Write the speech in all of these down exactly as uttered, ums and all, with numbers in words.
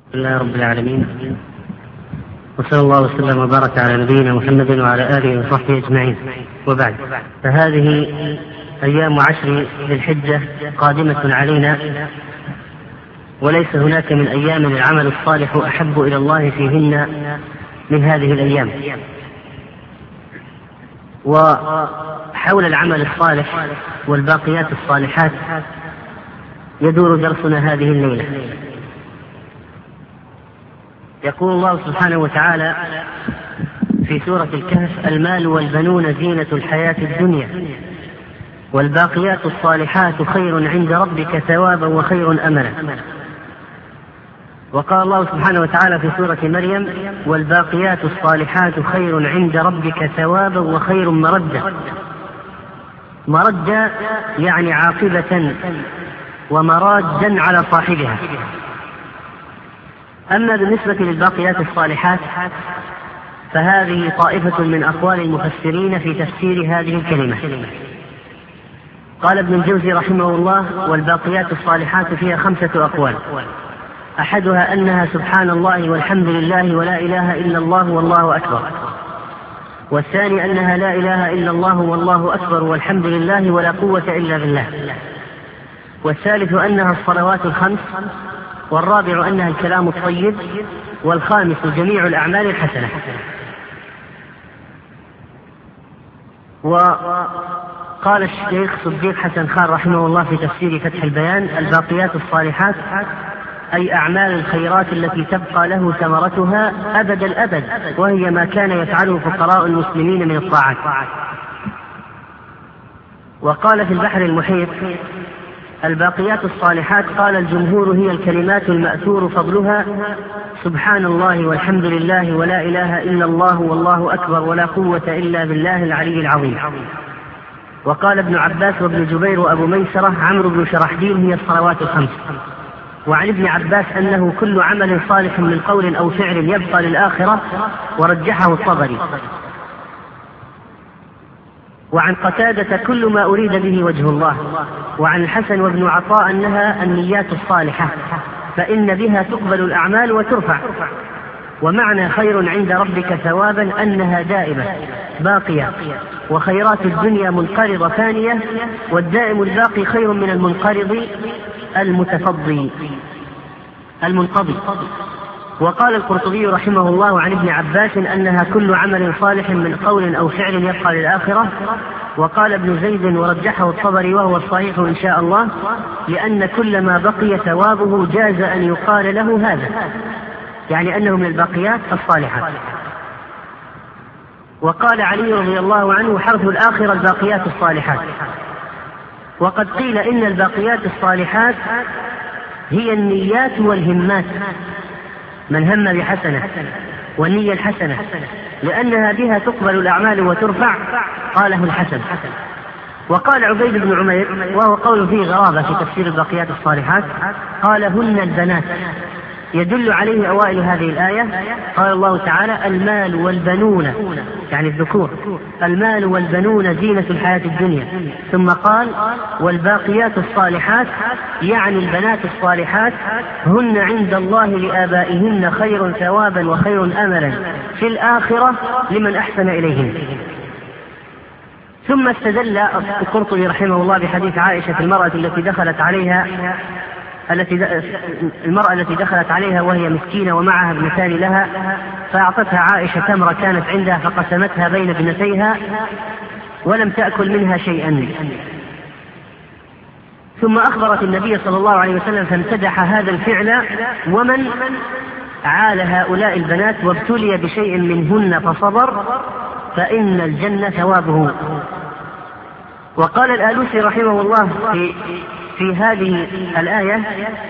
الحمد لله رب العالمين، وصلى الله وسلم وبارك على نبينا محمد وعلى آله وصحبه أجمعين، وبعد. فهذه أيام عشر ذي الحجة قادمة علينا، وليس هناك من أيام العمل الصالح أحب إلى الله فيهن من هذه الأيام. وحول العمل الصالح والباقيات الصالحات يدور درسنا هذه الليلة. يقول الله سبحانه وتعالى في سورة الكهف: المال والبنون زينة الحياة الدنيا والباقيات الصالحات خير عند ربك ثوابا وخير أملا. وقال الله سبحانه وتعالى في سورة مريم: والباقيات الصالحات خير عند ربك ثوابا وخير مردا. مردا يعني عاقبة ومرادا على صاحبها. أما بالنسبة للباقيات الصالحات فهذه طائفة من أقوال المفسرين في تفسير هذه الكلمة. قال ابن الجوزي رحمه الله: والباقيات الصالحات فيها خمسة أقوال، أحدها أنها سبحان الله والحمد لله ولا إله إلا الله والله أكبر، والثاني أنها لا إله إلا الله والله أكبر والحمد لله ولا قوة إلا بالله، والثالث أنها الصلوات الخمس، والرابع أنها الكلام الطيب، والخامس جميع الأعمال الحسنة. وقال الشيخ صديق حسن خان رحمه الله في تفسير فتح البيان: الباقيات الصالحات أي أعمال الخيرات التي تبقى له ثمرتها أبد الأبد، وهي ما كان يفعله فقراء المسلمين من الطاعات. وقال في البحر المحيط: الباقيات الصالحات قال الجمهور هي الكلمات المأثور فضلها سبحان الله والحمد لله ولا إله إلا الله والله أكبر ولا قوة إلا بالله العلي العظيم. وقال ابن عباس وابن جبير وأبو ميسرة عمرو بن شرحبيل: هي الصلوات الخمس. وعن ابن عباس أنه كل عمل صالح من قول أو فعل يبقى للآخرة، ورجحه الطبري. وعن قتادة: كل ما أريد به وجه الله. وعن الحسن وابن عطاء أنها النيات الصالحة، فإن بها تقبل الأعمال وترفع. ومعنى خير عند ربك ثوابا أنها دائمة باقية، وخيرات الدنيا منقرضة ثانية، والدائم الباقي خير من المنقرض المتفضي المنقضي. وقال القرطبي رحمه الله عن ابن عباس أنها كل عمل صالح من قول أو فعل يبقى للآخرة. وقال ابن زيد ورجحه الطبري وهو الصحيح إن شاء الله، لأن كل ما بقي ثوابه جاز أن يقال له هذا، يعني أنه من الباقيات الصالحات. وقال علي رضي الله عنه: حرف الآخرة الباقيات الصالحات. وقد قيل إن الباقيات الصالحات هي النيات والهمات، من هم بحسنة والنية الحسنة، لأنها بها تقبل الأعمال وترفع. قاله الحسن. وقال عبيد بن عمير وهو قول فيه غرابة في تفسير الباقيات الصالحات: قال هن البنات، يدل عليه أوائل هذه الآية. قال الله تعالى: المال والبنون، يعني الذكور، المال والبنون زينة الحياة الدنيا. ثم قال: والباقيات الصالحات، يعني البنات الصالحات، هن عند الله لآبائهن خير ثوابا وخير أملا في الآخرة لمن أحسن إليهن. ثم استدل القرطبي رحمه الله بحديث عائشة: المرأة التي دخلت عليها التي المرأة التي دخلت عليها وهي مسكينة ومعها ابنتان لها، فأعطتها عائشة تمرة كانت عندها فقسمتها بين ابنتيها ولم تأكل منها شيئا. ثم أخبرت النبي صلى الله عليه وسلم فامتدح هذا الفعل: ومن عال هؤلاء البنات وابتلي بشيء منهن فصبر فإن الجنة ثوابه. وقال الآلوسي رحمه الله في في هذه الآية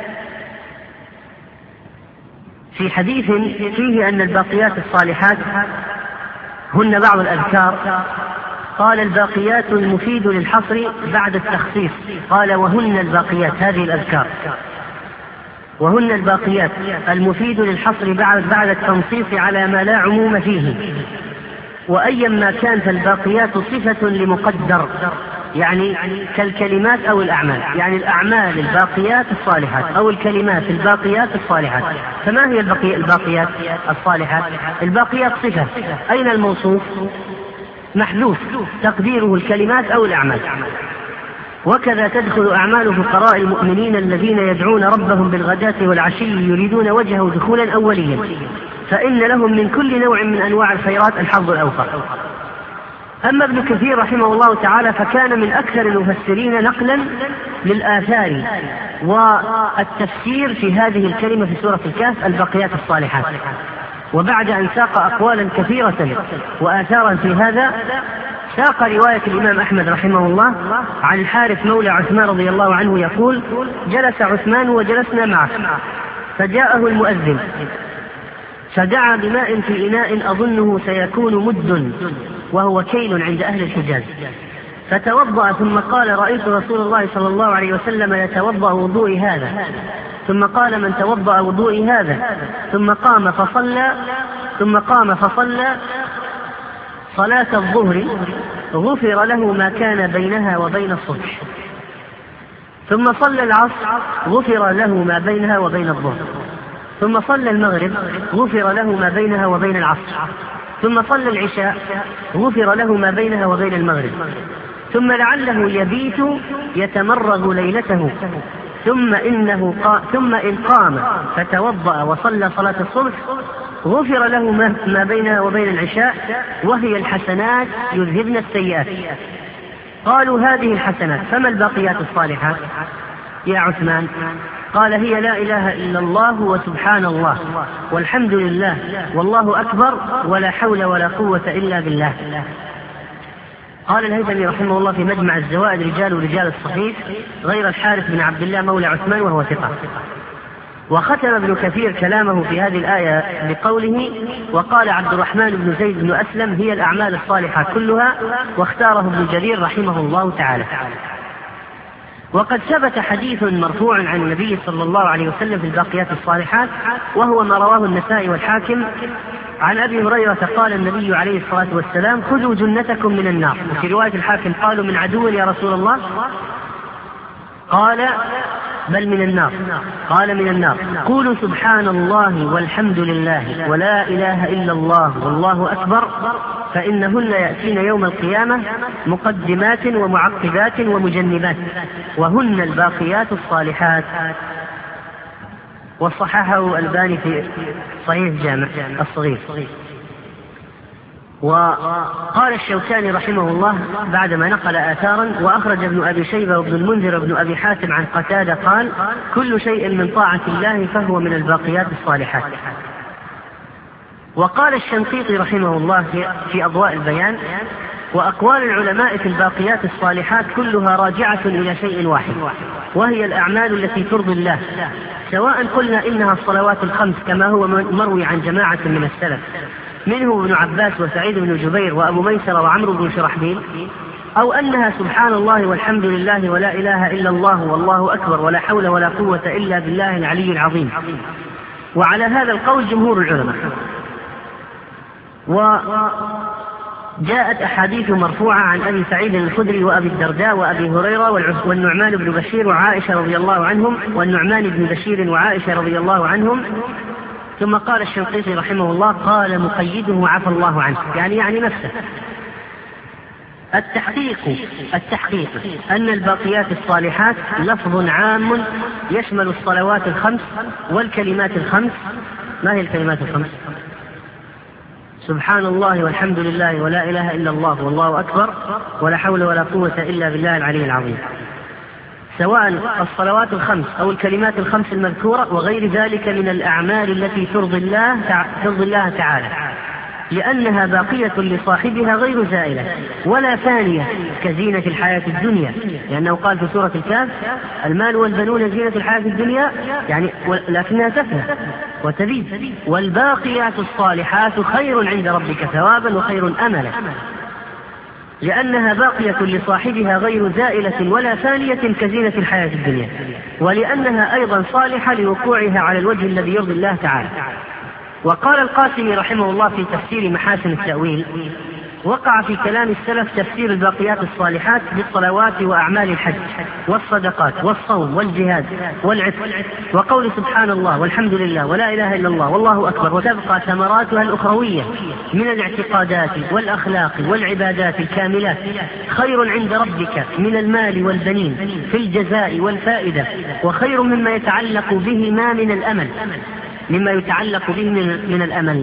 في حديث فيه أن الباقيات الصالحات هن بعض الأذكار، قال: الباقيات المفيد للحصر بعد التخصيص. قال: وهن الباقيات، هذه الأذكار، وهن الباقيات المفيد للحصر بعد بعد التنصيص على ما لا عموم فيه. وأيا ما كان فالباقيات صفة لمقدر، يعني كالكلمات أو الأعمال، يعني الأعمال الباقيات الصالحات أو الكلمات الباقيات الصالحات. فما هي البقي الباقيات الصالحات؟ الباقيات صفة، أين الموصوف؟ محذوف، تقديره الكلمات أو الأعمال. وكذا تدخل أعمال فقراء المؤمنين الذين يدعون ربهم بالغداة والعشي يريدون وجهه دخولا أوليا، فإن لهم من كل نوع من أنواع الخيرات الحظ الأوفر. أما ابن كثير رحمه الله تعالى فكان من أكثر المفسرين نقلا للآثار والتفسير في هذه الكلمة في سورة الكهف الباقيات الصالحات. وبعد أن ساق أقوالا كثيرة وآثارا في هذا، ساق رواية الإمام أحمد رحمه الله عن الحارث مولى عثمان رضي الله عنه يقول: جلس عثمان وجلسنا معه، فجاءه المؤذن فدعا بماء في إناء أظنه سيكون مد، وهو كيل عند أهل الحجاز، فتوضأ ثم قال: رأيت رسول الله صلى الله عليه وسلم يتوضأ وضوئي هذا. ثم قال: من توضأ وضوئي هذا؟ ثم قام فصلى ثم قام فصلى صلاة الظهر غفر له ما كان بينها وبين الصبح. ثم صلى العصر غفر له ما بينها وبين الظهر. ثم صلى المغرب غفر له ما بينها وبين العصر. ثم صلى العشاء غفر له ما بينها وبين المغرب. ثم لعله يبيت يتمرغ ليلته، ثم إنه قا ثم إن قام فتوضأ وصلى صلاة الصبح غفر له ما بينها وبين العشاء، وهي الحسنات يذهبن السيئات. قالوا: هذه الحسنات، فما الباقيات الصالحات يا عثمان؟ قال: هي لا إله إلا الله وسبحان الله والحمد لله والله أكبر ولا حول ولا قوة إلا بالله. قال الهيثمي رحمه الله في مجمع الزوائد: رجال رجال الصحيح غير الحارث بن عبد الله مولى عثمان وهو ثقة. وختم ابن كثير كلامه في هذه الآية بقوله: وقال عبد الرحمن بن زيد بن أسلم: هي الأعمال الصالحة كلها، واختاره ابن جرير رحمه الله تعالى. وقد ثبت حديث مرفوع عن النبي صلى الله عليه وسلم في الباقيات الصالحات، وهو ما رواه النسائي والحاكم عن أبي هريرة قال النبي عليه الصلاة والسلام: خذوا جنتكم من النار. وفي رواية الحاكم قالوا: من عدو يا رسول الله؟ قال: بل من النار. قال: من النار. قولوا سبحان الله والحمد لله ولا إله إلا الله والله أكبر، فإنهن يأتين يوم القيامة مقدمات ومعقبات ومجنبات، وهن الباقيات الصالحات. وصححه الألباني في صحيح جامع الصغير. وقال الشوكاني رحمه الله بعدما نقل آثارا: وأخرج ابن أبي شيبة وابن المنذر وابن أبي حاتم عن قتادة قال: كل شيء من طاعة الله فهو من الباقيات الصالحات. وقال الشنقيطي رحمه الله في أضواء البيان: وأقوال العلماء في الباقيات الصالحات كلها راجعة إلى شيء واحد، وهي الأعمال التي ترضي الله، سواء قلنا إنها الصلوات الخمس كما هو مروي عن جماعة من السلف منه ابن عباس وسعيد بن جبير وأبو ميسر وعمرو بن شرحبيل، أو أنها سبحان الله والحمد لله ولا إله إلا الله والله أكبر ولا حول ولا قوة إلا بالله العلي العظيم. وعلى هذا القول جمهور العلماء. وجاءت أحاديث مرفوعة عن أبي سعيد الخدري وأبي الدرداء وأبي هريرة والنعمان بن بشير وعائشة رضي الله عنهم والنعمان بن بشير وعائشة رضي الله عنهم. ثم قال الشنقيطي رحمه الله: قال مقيده عفى الله عنه، يعني يعني نفسه. التحقيق التحقيق أن الباقيات الصالحات لفظ عام يشمل الصلوات الخمس والكلمات الخمس. ما هي الكلمات الخمس؟ سبحان الله والحمد لله ولا إله إلا الله والله أكبر ولا حول ولا قوة إلا بالله العلي العظيم، سواء الصلوات الخمس أو الكلمات الخمس المذكورة وغير ذلك من الأعمال التي ترضي الله ترضي الله تعالى، لأنها باقية لصاحبها غير زائلة ولا فانية كزينة الحياة الدنيا، لأنه قال في سورة الكهف: المال والبنون زينة الحياة الدنيا، يعني لكنها تفنى وتبيد، والباقيات الصالحات خير عند ربك ثوابا وخير أملا، لأنها باقية لصاحبها غير زائلة ولا فانية كزينة الحياة الدنيا، ولأنها أيضا صالحة لوقوعها على الوجه الذي يرضي الله تعالى. وقال القاسمي رحمه الله في تفسير محاسن التأويل: وقع في كلام السلف تفسير الباقيات الصالحات بالصلوات وأعمال الحج والصدقات والصوم والجهاد والعتق، وقول سبحان الله والحمد لله ولا إله إلا الله والله أكبر، وتبقى ثمراتها الأخروية من الاعتقادات والأخلاق والعبادات الكاملات خير عند ربك من المال والبنين في الجزاء والفائدة، وخير مما يتعلق بهما من الأمل مما يتعلق به من الأمل.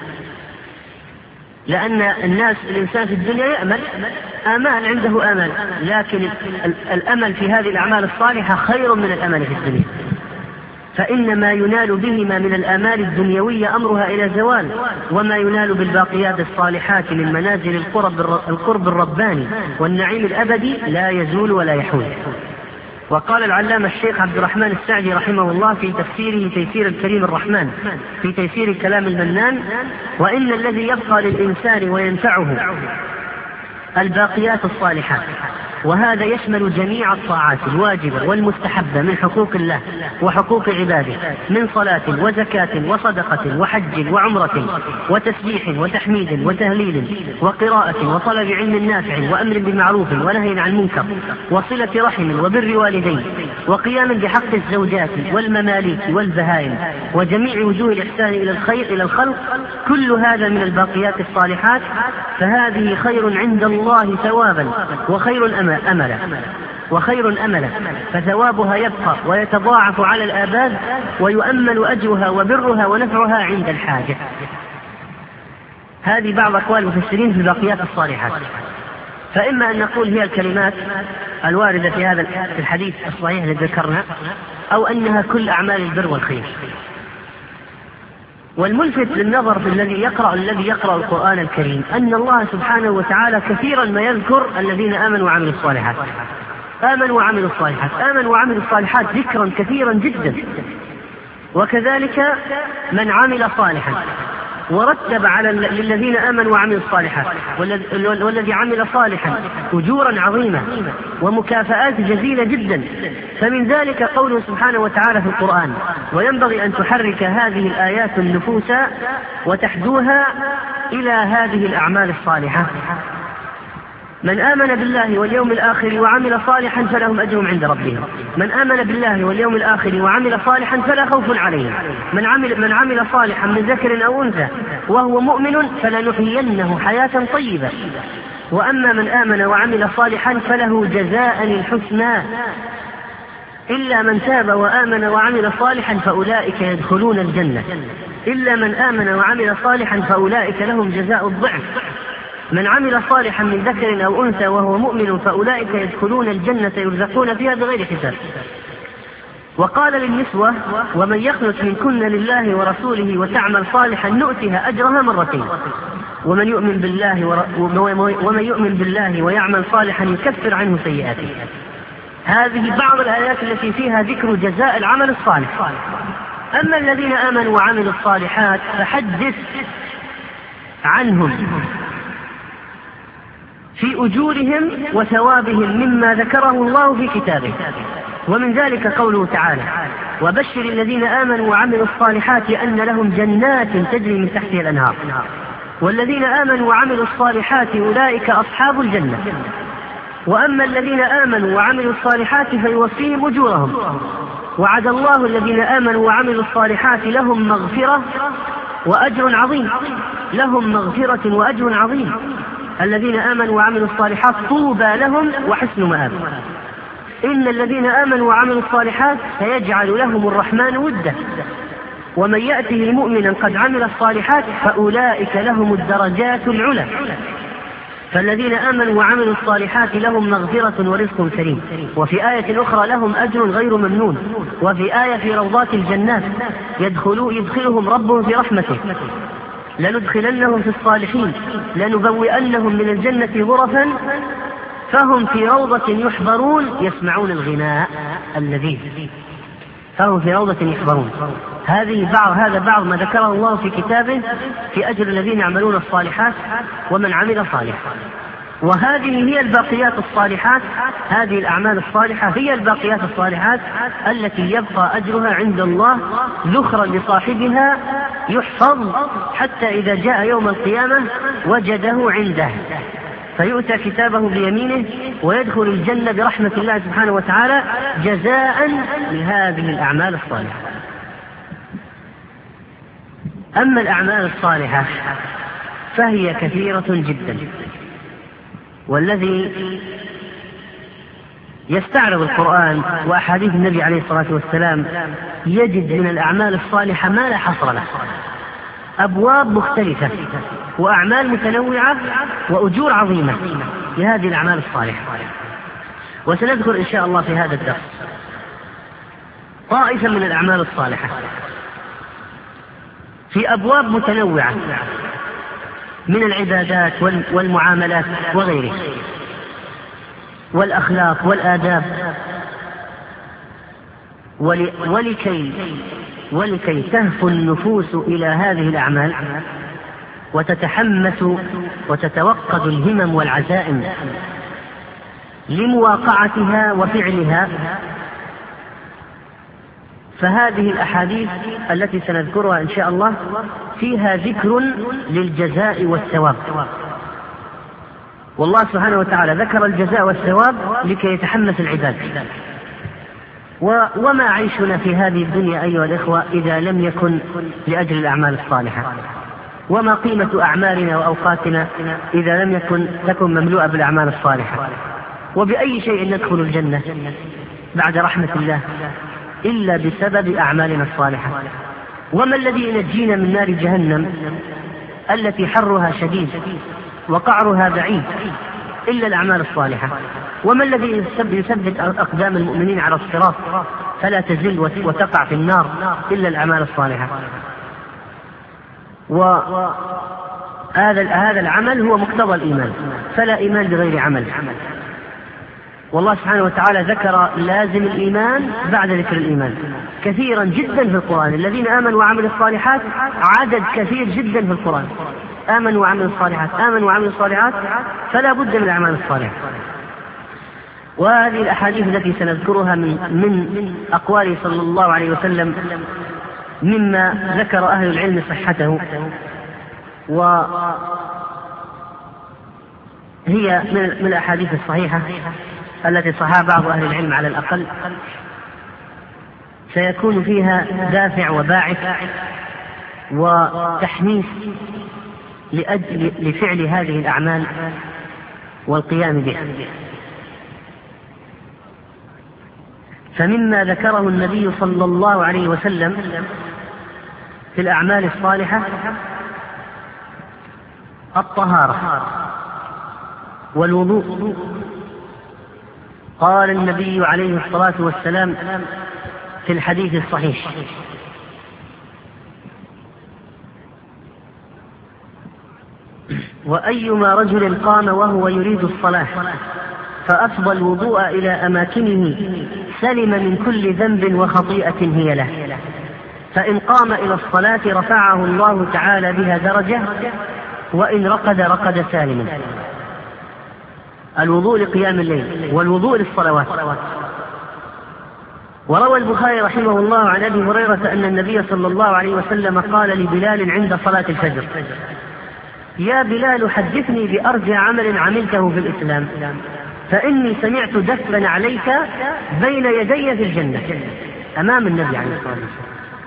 لأن الناس الإنسان في الدنيا يأمل آمال، عنده آمال، لكن الأمل في هذه الأعمال الصالحة خير من الأمل في الدنيا، فإن ما ينال بهما من الآمال الدنيوية أمرها إلى زوال، وما ينال بالباقيات الصالحات من منازل القرب, القرب الرباني والنعيم الأبدي لا يزول ولا يحول. وقال العلامة الشيخ عبد الرحمن السعدي رحمه الله في تفسيره تيسير الكريم الرحمن في تيسير كلام المنان: وإن الذي يبقى للإنسان وينفعه الباقيات الصالحات، وهذا يشمل جميع الطاعات الواجبة والمستحبة من حقوق الله وحقوق عباده، من صلاة وزكاة وصدقة وحج وعمرة وتسبيح وتحميد وتهليل وقراءة وطلب علم نافع وأمر بمعروف ونهي عن منكر وصلة رحم وبر والدين وقيام بحق الزوجات والمماليك والبهائم وجميع وجوه الإحسان إلى الخير إلى الخلق، كل هذا من الباقيات الصالحات، فهذه خير عند الله ثوابا وخير أملا وخير أملا، فثوابها يبقى ويتضاعف على الآباد، ويؤمل أجرها وبرها ونفعها عند الحاجة. هذه بعض أقوال المفسرين في الباقيات الصالحات. فإما أن نقول هي الكلمات الواردة في هذا الحديث الصحيح الذي ذكرنا، أو أنها كل أعمال البر والخير. والملفت للنظر في الذي يقرأ الذي يقرأ القرآن الكريم أن الله سبحانه وتعالى كثيرا ما يذكر الذين آمنوا وعملوا الصالحات آمنوا وعملوا الصالحات آمنوا وعملوا الصالحات ذكرا كثيرا جدا، وكذلك من عمل صالحا، ورتب على للذين آمنوا وعملوا الصالحات والذي عمل صالحا أجورا عظيمة ومكافآت جزيلة جدا. فمن ذلك قوله سبحانه وتعالى في القرآن: وينبغي أن تحرك هذه الآيات النفوس وتحدوها إلى هذه الأعمال الصالحة. من آمن بالله واليوم الآخر وعمل صالحا فلهم أجر عند ربهم. من آمن بالله واليوم الآخر وعمل صالحا فلا خوف عليهم. من عمل, من عمل صالحا من ذكر أو أنثى وهو مؤمن فلنحيينه حياة طيبة. وأما من آمن وعمل صالحا فله جزاء الحسنى إلا من تاب وآمن وعمل صالحا فأولئك يدخلون الجنة إلا من آمن وعمل صالحا فأولئك لهم جزاء الضعف. من عمل صالحا من ذكر أو أنثى وهو مؤمن فأولئك يدخلون الجنة يرزقون فيها بغير حساب. وقال للنسوة: ومن يخلص منكن لله ورسوله وتعمل صالحا نؤتها أجرها مرتين ومن يؤمن بالله ور... ومن يؤمن بالله ويعمل صالحا يكفر عنه سيئاته. هذه بعض الآيات التي فيها ذكر جزاء العمل الصالح. أما الذين آمنوا وعملوا الصالحات فحدث عنهم في أجورهم وثوابهم مما ذكره الله في كتابه. ومن ذلك قوله تعالى: وبشر الذين آمنوا وعملوا الصالحات أن لهم جنات تجري من تحتها الأنهار والذين آمنوا وعملوا الصالحات أولئك أصحاب الجنة. وأما الذين آمنوا وعملوا الصالحات فيوفيهم أجورهم وعد الله الذين آمنوا وعملوا الصالحات لهم مغفرة وأجر عظيم لهم مغفرة وأجر عظيم. الذين آمنوا وعملوا الصالحات طوبى لهم وحسن مآب. إن الذين آمنوا وعملوا الصالحات سيجعل لهم الرحمن ودا ومن يأته مؤمنا قد عمل الصالحات فأولئك لهم الدرجات العلى. فالذين آمنوا وعملوا الصالحات لهم مغفرة ورزق كريم. وفي آية أخرى لهم أجر غير ممنون. وفي آية في روضات الجنات يدخلوا يدخلهم ربهم في رحمته لندخلنهم في الصالحين لنبوئنهم من الجنة غرفا فهم في روضة يحبرون يسمعون الغناء اللذيذ. فهم في روضة يحبرون. هذه بعض هذا بعض ما ذكره الله في كتابه في أجر الذين يعملون الصالحات ومن عمل صالحا. وهذه هي الباقيات الصالحات. هذه الأعمال الصالحة هي الباقيات الصالحات التي يبقى أجرها عند الله ذخرا لصاحبها يحفظ حتى إذا جاء يوم القيامة وجده عنده، فيؤتى كتابه بيمينه ويدخل الجنة برحمة الله سبحانه وتعالى جزاء لهذه الأعمال الصالحة. أما الأعمال الصالحة فهي كثيرة جدا، والذي يستعرض القرآن وأحاديث النبي عليه الصلاة والسلام يجد من الأعمال الصالحة ما لا حصر له، أبواب مختلفة وأعمال متنوعة وأجور عظيمة لهذه الأعمال الصالحة. وسنذكر إن شاء الله في هذا الدرس طائفة من الأعمال الصالحة في أبواب متنوعة من العبادات والمعاملات وغيره، والأخلاق والآداب، ولكي ولكي تهفو النفوس إلى هذه الأعمال وتتحمس وتتوقد الهمم والعزائم لمواقعتها وفعلها. فهذه الأحاديث التي سنذكرها إن شاء الله فيها ذكر للجزاء والثواب، والله سبحانه وتعالى ذكر الجزاء والثواب لكي يتحمس العباد. وما عيشنا في هذه الدنيا أيها الإخوة إذا لم يكن لأجل الأعمال الصالحة، وما قيمة أعمالنا وأوقاتنا إذا لم يكن تكن مملوءة بالأعمال الصالحة. وبأي شيء ندخل الجنة بعد رحمة الله إلا بسبب أعمالنا الصالحة. وما الذي ينجينا من نار جهنم التي حرها شديد وقعرها بعيد إلا الأعمال الصالحة؟ وما الذي يثبت أقدام المؤمنين على الصراط فلا تزل وتقع في النار إلا الأعمال الصالحة؟ وهذا هذا العمل هو مقتضى الإيمان، فلا إيمان بغير عمل. والله سبحانه وتعالى ذكر لازم الإيمان بعد ذكر الإيمان كثيرا جدا في القرآن. الذين آمنوا وعملوا الصالحات عدد كثير جدا في القرآن، آمنوا وعملوا الصالحات آمنوا وعملوا الصالحات، فلا بد من الأعمال الصالحة. وهذه الأحاديث التي سنذكرها من, من أقواله صلى الله عليه وسلم مما ذكر أهل العلم صحته، وهي من الأحاديث الصحيحة التي صحها بعض أهل العلم على الأقل، سيكون فيها دافع وباعث وتحميس لأجل لفعل هذه الأعمال والقيام بها. فمما ذكره النبي صلى الله عليه وسلم في الأعمال الصالحة الطهارة والوضوء. قال النبي عليه الصلاة والسلام في الحديث الصحيح: وأيما رجل قام وهو يريد الصلاة فأفضى الوضوء إلى أماكنه سلم من كل ذنب وخطيئة هي له، فإن قام إلى الصلاة رفعه الله تعالى بها درجة، وإن رقد رقد سالما. الوضوء لقيام الليل والوضوء للصلوات. وروى البخاري رحمه الله عن أبي هريرة أن النبي صلى الله عليه وسلم قال لبلال عند صلاة الفجر: يا بلال حدثني بأرجى عمل عملته في الإسلام، فإني سمعت دفا عليك بين يدي في الجنة، أمام النبي عليه الصلاة والسلام.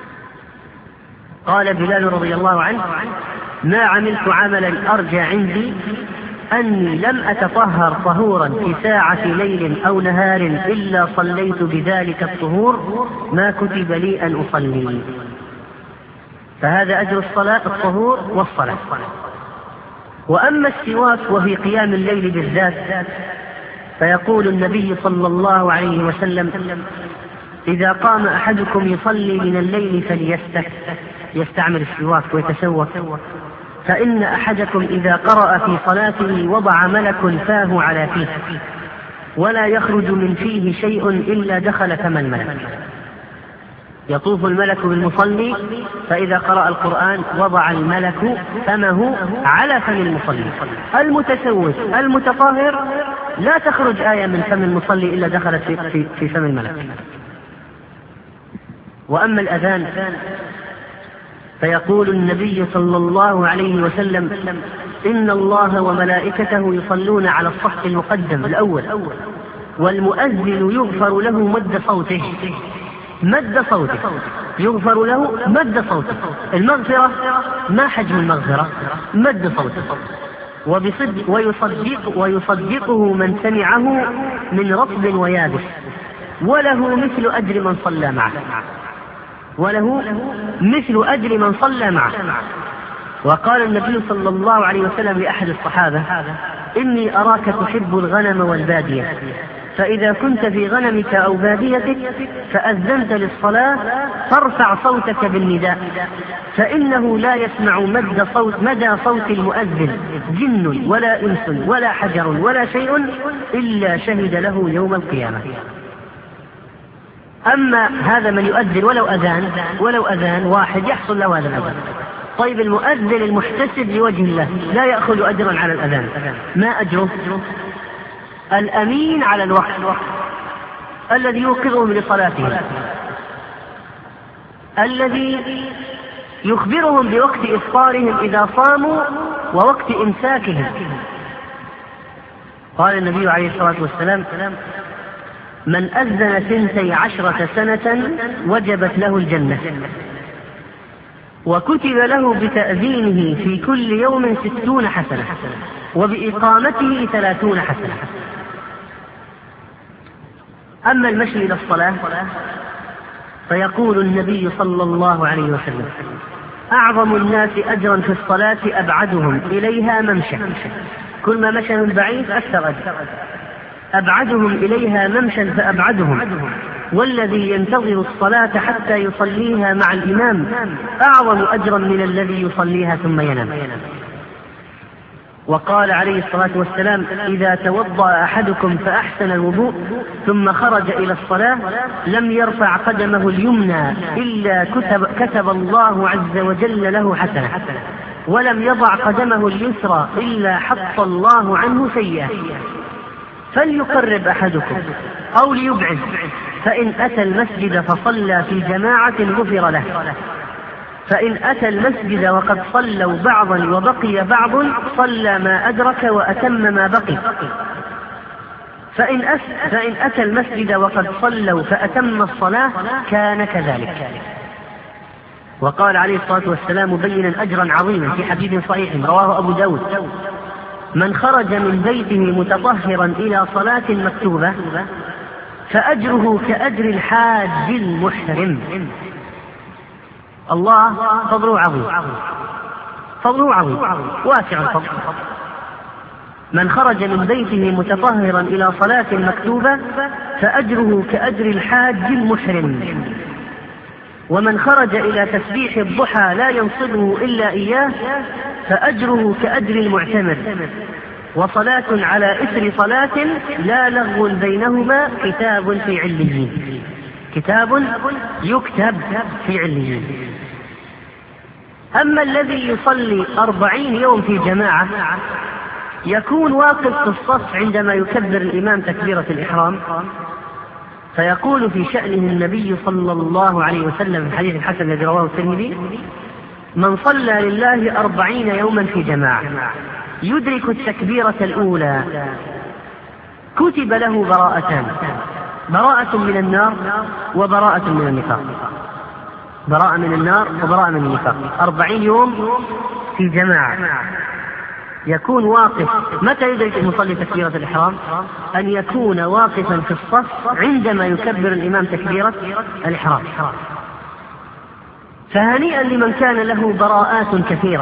قال بلال رضي الله عنه: ما عملت عملا أرجى عندي أني لم أتطهر طهورا في ساعة ليل أو نهار إلا صليت بذلك الطهور ما كتب لي أن أصلي. فهذا أجر الصلاة، الطهور والصلاة. وأما السواك وفي قيام الليل بالذات فيقول النبي صلى الله عليه وسلم: إذا قام أحدكم يصلي من الليل فليستك، يستعمل السواك ويتسوك، فإن أحدكم إذا قرأ في صلاته وضع ملك فاه على فيه ولا يخرج من فيه شيء إلا دخل فم الملك. يطوف الملك بالمصلي فإذا قرأ القرآن وضع الملك فمه على فم المصلي. المتسوس المتطهر لا تخرج آية من فم المصلي إلا دخلت في, في, في فم الملك. وأما الأذان فيقول النبي صلى الله عليه وسلم: إن الله وملائكته يصلون على الصف المقدم الأول، والمؤذن يغفر له مد صوته. مد صوته يغفر له مد صوته. المغفرة ما حجم المغفرة؟ مد صوته. وبصدق ويصدق ويصدقه من سمعه من رطب ويابس، وله مثل أجر من صلى معه. وله مثل أجر من صلى معه. وقال النبي صلى الله عليه وسلم لأحد الصحابة: إني أراك تحب الغنم والبادية، فإذا كنت في غنمك أو باديتك فأذنت للصلاة فارفع صوتك بالنداء، فإنه لا يسمع مد صوت مدى صوت المؤذن جن ولا إنس ولا حجر ولا شيء إلا شهد له يوم القيامة. أما هذا من يؤذن ولو أذان ولو أذان واحد يحصل له هذا الأجر. طيب المؤذن المحتسب لوجه الله لا يأخذ أجرا على الأذان، ما أجره؟ الأمين على الوقت الذي يوقظهم لصلاتهم، الذي يخبرهم بوقت إفطارهم إذا صاموا ووقت إمساكهم. قال النبي عليه الصلاة والسلام: من أذن ثنتي عشرة سنة وجبت له الجنة، وكتب له بتأذينه في كل يوم ستون حسنة، وبإقامته ثلاثون حسنة. أما المشي إلى الصلاة فيقول النبي صلى الله عليه وسلم: أعظم الناس أجرا في الصلاة أبعدهم إليها ممشى. كل ما مشى من بعيد أكثر أجر. أبعدهم إليها ممشى فأبعدهم، والذي ينتظر الصلاة حتى يصليها مع الإمام أعظم أجرا من الذي يصليها ثم ينام. وقال عليه الصلاة والسلام: إذا توضأ أحدكم فأحسن الوضوء ثم خرج إلى الصلاة لم يرفع قدمه اليمنى إلا كتب, كتب الله عز وجل له حسنة، ولم يضع قدمه اليسرى إلا حط الله عنه سيئة. فليقرب أحدكم أو ليبعد، فإن أتى المسجد فصلى في جماعة غفر له، فإن أتى المسجد وقد صلوا بعضا وبقي بعض صلى ما أدرك وأتم ما بقي، فإن, أس فإن أتى المسجد وقد صلوا فأتم الصلاة كان كذلك. وقال عليه الصلاة والسلام مبينا أجرا عظيما في حديث صحيح رواه أبو داود: من خرج من بيته متطهرا إلى صلاة مكتوبة فأجره كأجر الحاج المحرم. الله فضله عظيم، فضله عظيم واسع الفضل. من خرج من بيته متطهرا إلى صلاة مكتوبة فأجره كأجر الحاج المحرم. ومن خرج إلى تسبيح الضحى لا ينصبه إلا إياه فأجره كأجر المعتمر. وصلاة على إثر صلاة لا لغو بينهما كتاب في عليين، كتاب يكتب في عليين. أما الذي يصلي أربعين يوم في جماعة يكون واقف في الصف عندما يكبر الإمام تكبيرة الإحرام، فيقول في شأنه النبي صلى الله عليه وسلم في الحديث الحسن الذي رواه الترمذي: من صلى لله أربعين يوما في جماعة يدرك التكبيرة الأولى كتب له براءتان، براءة من النار وبراءة من النفاق. براءة من النار وبراءة من النفاق. أربعين يوم في جماعة يكون واقف. متى يدرك المصلي تكبيرة الإحرام؟ أن يكون واقفا في الصف عندما يكبر الإمام تكبيرة الإحرام. فهنيئا لمن كان له براءات كثيرة.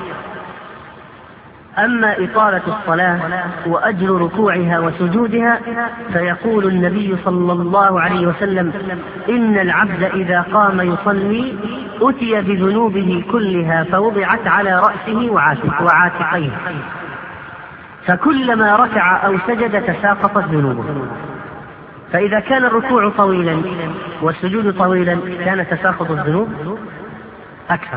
أما إطالة الصلاة وأجر ركوعها وسجودها فيقول النبي صلى الله عليه وسلم: إن العبد إذا قام يصلي أتي بذنوبه كلها فوضعت على رأسه وعاتقيه، فكلما ركع أو سجد تساقطت ذنوبه. فإذا كان الركوع طويلا والسجود طويلا كان تساقط الذنوب أكثر.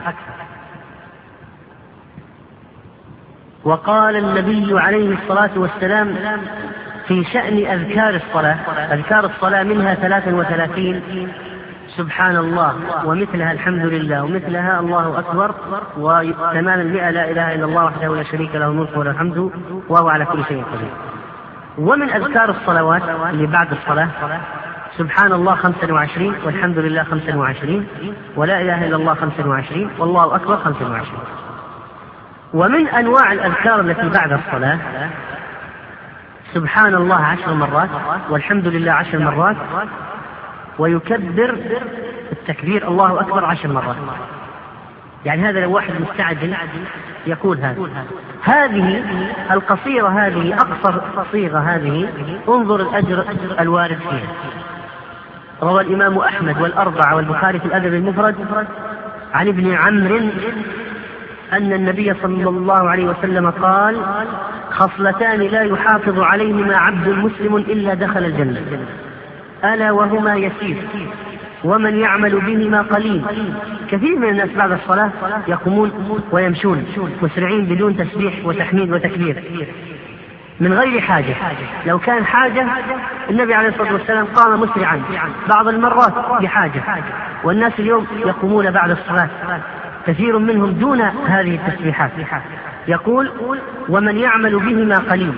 وقال النبي عليه الصلاة والسلام في شأن أذكار الصلاة: أذكار الصلاة منها ثلاث وثلاثين سبحان الله ومثلها الحمد لله ومثلها الله أكبر وتمام المئة لا إله إلا الله وحده لا شريك له الملك وله الحمد وهو على كل شيء قدير. ومن أذكار الصلوات اللي بعد الصلاة سبحان الله خمسة وعشرين والحمد لله خمسة وعشرين ولا إله إلا الله خمسة وعشرين والله أكبر خمسة وعشرين. ومن أنواع الأذكار التي بعد الصلاة سبحان الله عشر مرات والحمد لله عشر مرات ويكبر التكبير الله أكبر عشر مرات. يعني هذا لو واحد مستعجل يقول هذا. هذه القصيرة هذه أقصر صيغة هذه انظر الأجر الوارد فيها. روى الإمام أحمد والأربعة والبخاري في الأدب المفرد عن ابن عمرو أن النبي صلى الله عليه وسلم قال خصلتان لا يحافظ عليهما عبد مسلم إلا دخل الجنة ألا وهما يسير ومن يعمل بهما قليل. كثير من الناس بعد الصلاة يقومون ويمشون مسرعين بدون تسبيح وتحميد وتكبير من غير حاجة. لو كان حاجة النبي عليه الصلاة والسلام قام مسرعا بعض المرات بحاجة، والناس اليوم يقومون بعد الصلاة كثير منهم دون هذه التسبيحات. يقول ومن يعمل بهما قليل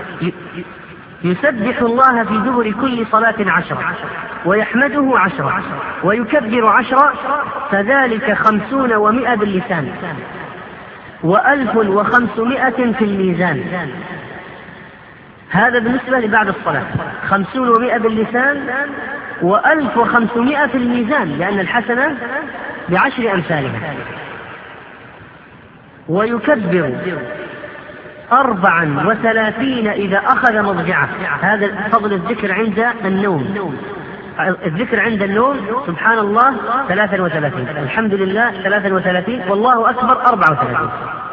يسبح الله في دبر كل صلاة عشرة ويحمده عشرة ويكبر عشرة فذلك خمسون ومئة باللسان وألف وخمسمائة في الميزان. هذا بالنسبة لبعد الصلاة خمسون ومئة باللسان وألف وخمسمائة في الميزان لأن الحسنة بعشر أمثالها. ويكبر أربعا وثلاثين إذا أخذ مضجعه. هذا فضل الذكر عند النوم. الذكر عند النوم سبحان الله ثلاثا وثلاثين الحمد لله ثلاثا وثلاثين والله أكبر أربعة وثلاثين.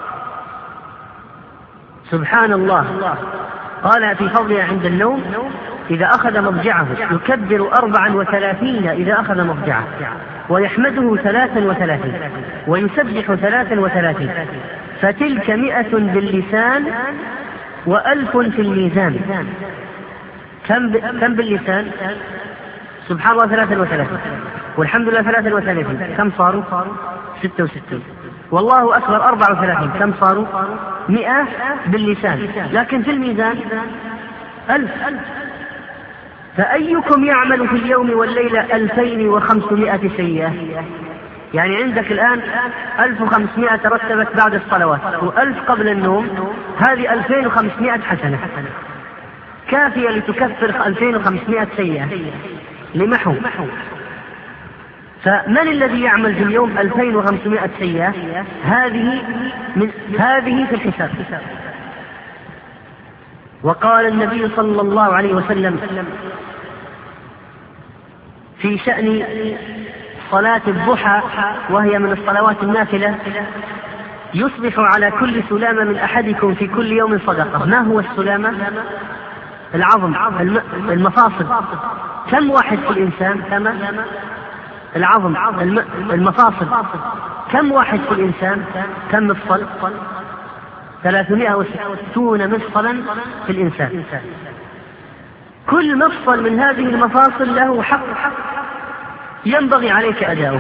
سبحان الله قال في فضلها عند النوم إذا أخذ مضجعه يكبر أربعا وثلاثين إذا أخذ مضجعه ويحمده ثلاثا وثلاثين ويسبح ثلاثا وثلاثين فتلك مئة باللسان وألف في الميزان. كم, ب... كم باللسان؟ سبحان الله ثلاثا وثلاثين والحمد لله ثلاثا وثلاثين كم صاروا؟ ستة وستين والله أكبر أربعة وثلاثين كم صاروا؟ مئة باللسان لكن في الميزان ألف. فأيكم يعمل في اليوم والليلة ألفين وخمسمائة سيئة؟ يعني عندك الآن ألف وخمسمائة ترتبت بعد الصلوات وألف قبل النوم، هذه ألفين وخمسمائة حسنة كافية لتكفر ألفين وخمسمائة سيئة لمحو. فمن الذي يعمل في اليوم ألفين وخمسمائة سيئة؟ هذه من هذه في الحساب. وقال النبي صلى الله عليه وسلم في شأن صلاة الضحى وهي من الصلوات النافلة يصبح على كل سلامة من أحدكم في كل يوم صدقة. ما هو السلامة؟ العظم المفاصل. كم واحد في الإنسان؟ كما العظم المفاصل. كم واحد في الإنسان؟ كم مفصل؟ ثلاثمائة وستون مفصلا في الإنسان. كل مفصل من هذه المفاصل له حق ينبغي عليك أداؤه.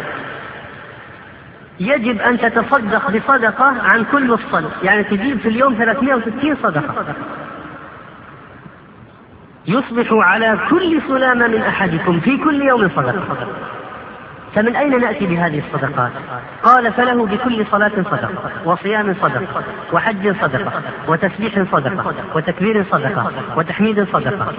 يجب أن تتصدق بصدقة عن كل مفصل، يعني تجيب في اليوم ثلاثمائة وستين صدقة. يصبح على كل سلامة من أحدكم في كل يوم صدقة. فمن أين نأتي بهذه الصدقات؟ قال فله بكل صلاة صدقة وصيام صدقة وحج صدقة وتسبيح صدقة وتكبير صدقة وتحميد صدقة.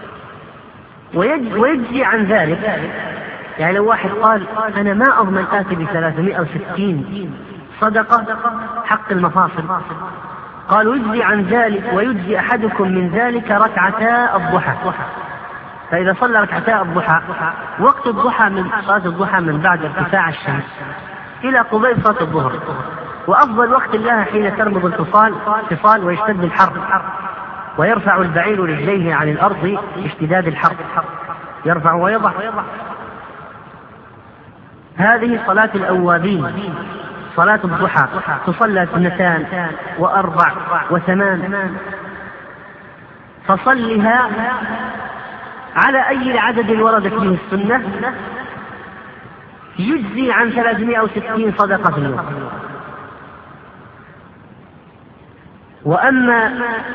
ويجزي عن ذلك. يعني لو واحد قال أنا ما أضمن آتي بثلاثمائة وستين صدقة حق المفاصل، قالوا يجزي عن ذلك ويجزي أحدكم من ذلك ركعتا الضحى. فإذا صلى ركعتا الضحى وقت الضحى من صلاة الضحى من بعد ارتفاع الشمس إلى قبيل صلاة الظهر، وأفضل وقت لها حين ترمض الفصال فصال ويشتد الحر ويرفع البعير رجليه عن الأرض اشتداد الحر، يرفع ويضع. هذه صلاة الأوابين صلاة الضحى تصلى اثنتان وأربع وثمان، فصلها على أي عدد وردت به السنة يجزي عن ثلاثمائة وستين صدقة في اليوم. وأما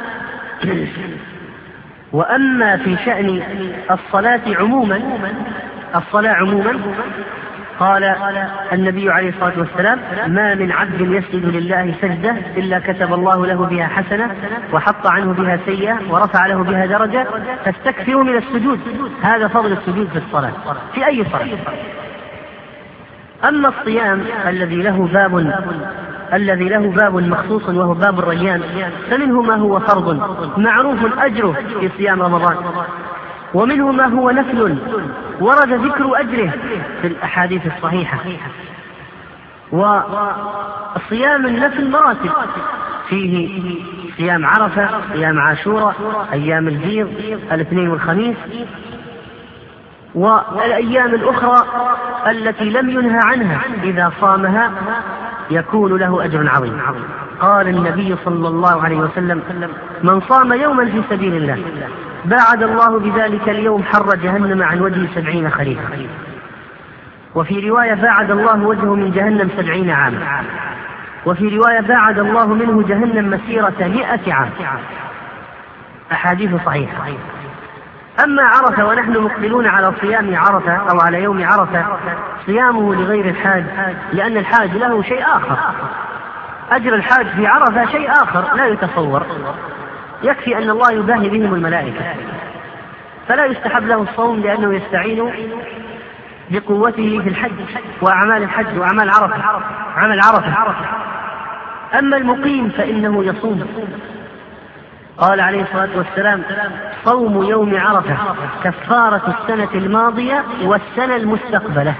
وأما في شأن الصلاة عموما الصلاة عموما قال النبي عليه الصلاة والسلام: ما من عبد يسجد لله سجدة إلا كتب الله له بها حسنة وحط عنه بها سيئة ورفع له بها درجة، فاستكثروا من السجود. هذا فضل السجود في الصلاة في أي صلاة. أما الصيام الذي له باب الذي له باب مخصوص وهو باب الريان، فمنه ما هو فرض معروف أجره في صيام رمضان، ومنه ما هو نفل ورد ذكر أجره في الأحاديث الصحيحة. وصيام النفل مراتب، فيه صيام عرفة، صيام عاشوراء، أيام البيض، الاثنين والخميس، والأيام الأخرى التي لم ينهى عنها إذا صامها يكون له أجر عظيم. قال النبي صلى الله عليه وسلم: من صام يوما في سبيل الله باعد الله بذلك اليوم حر جهنم عن وجه سبعين خريفا. وفي رواية: باعد الله وجهه من جهنم سبعين عاما. وفي رواية: باعد الله منه جهنم مسيرة مئة عام. أحاديث صحيحة. أما عرفة ونحن مقبلون على صيام عرفة أو على يوم عرفة، صيامه لغير الحاج، لأن الحاج له شيء آخر. أجر الحاج في عرفة شيء آخر لا يتصور. يكفي أن الله يباهي بهم الملائكة، فلا يستحب له الصوم لأنه يستعين بقوته في الحج وأعمال الحج وأعمال عرفة عمل عرفة. أما المقيم فإنه يصوم. قال عليه الصلاة والسلام: صوم يوم عرفة كفارة السنة الماضية والسنة المستقبلة.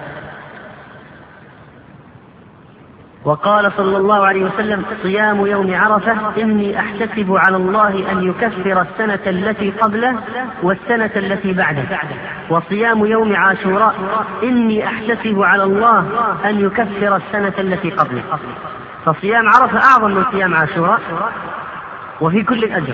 وقال صلى الله عليه وسلم: صيام يوم عرفة إني أحتسب على الله أن يكفر السنة التي قبله والسنة التي بعده. وصيام يوم عاشوراء إني أحتسب على الله أن يكفر السنة التي قبله. فصيام عرفة أعظم من صيام عاشوراء وفي كل الأجر.